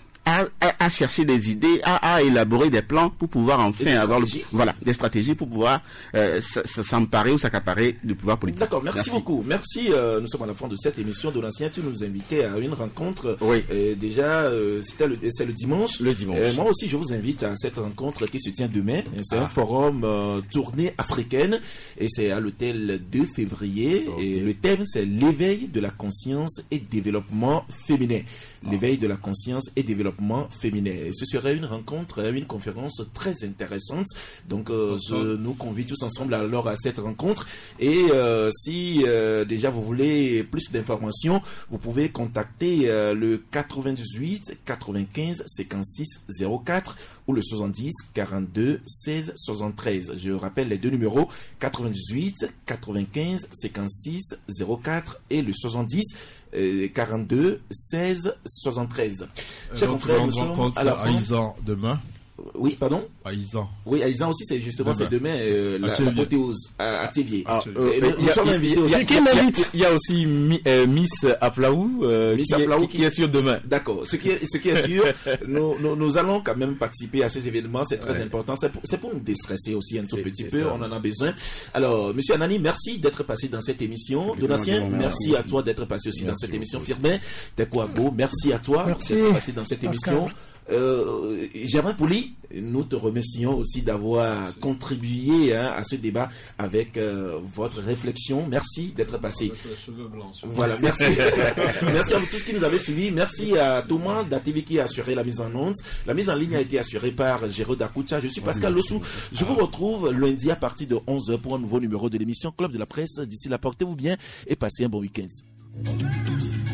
des idées, à élaborer des plans pour pouvoir enfin avoir des stratégies pour pouvoir s'emparer ou s'accaparer du pouvoir politique. D'accord, merci beaucoup. Merci. Nous sommes à la fin de cette émission de l'ancien. Tu nous invitais à une rencontre. Oui. Déjà, c'est le dimanche. Le dimanche. Moi aussi, je vous invite à cette rencontre qui se tient demain. C'est un forum tournée africaine et c'est à l'hôtel 2 février. Okay. Et le thème, c'est l'éveil de la conscience et développement féminin. L'éveil de la conscience et développement féminin. Et ce serait une rencontre, une conférence très intéressante. Donc, je nous convie tous ensemble alors à cette rencontre. Et si déjà vous voulez plus d'informations, vous pouvez contacter le 98 95 56 04 ou le 70 42 16 73. Je rappelle les deux numéros 98 95 56 04 et le 70 42 16 73. Chers confrères, nous sommes à la fin. Demain. Oui, pardon. Aïzan. Oui, Aïzan aussi, c'est justement c'est demain l'apothéose à Tévier. Nous sommes invités aussi. Il y a aussi Miss Aplaou qui est sûr demain. D'accord. Ce qui est sûr, nous allons quand même participer à ces événements. C'est très important. C'est pour nous déstresser aussi un tout petit peu. On en a besoin. Alors, Monsieur Anani, merci d'être passé dans cette émission. Donatien, merci à toi d'être passé aussi dans cette émission. Firmin Tekouago, merci à toi d'être passé dans cette émission. Germain Pouli, nous te remercions aussi d'avoir contribué à ce débat avec votre réflexion. Merci d'être passé. Voilà, merci. Merci à vous tous qui nous avez suivis. Merci à Thomas d'ATV qui a assuré la mise en onde. La mise en ligne a été assurée par Géraud Dakoucha. Je suis Pascal Lossou. Je vous retrouve lundi à partir de 11h pour un nouveau numéro de l'émission Club de la Presse. D'ici là, portez-vous bien et passez un bon week-end.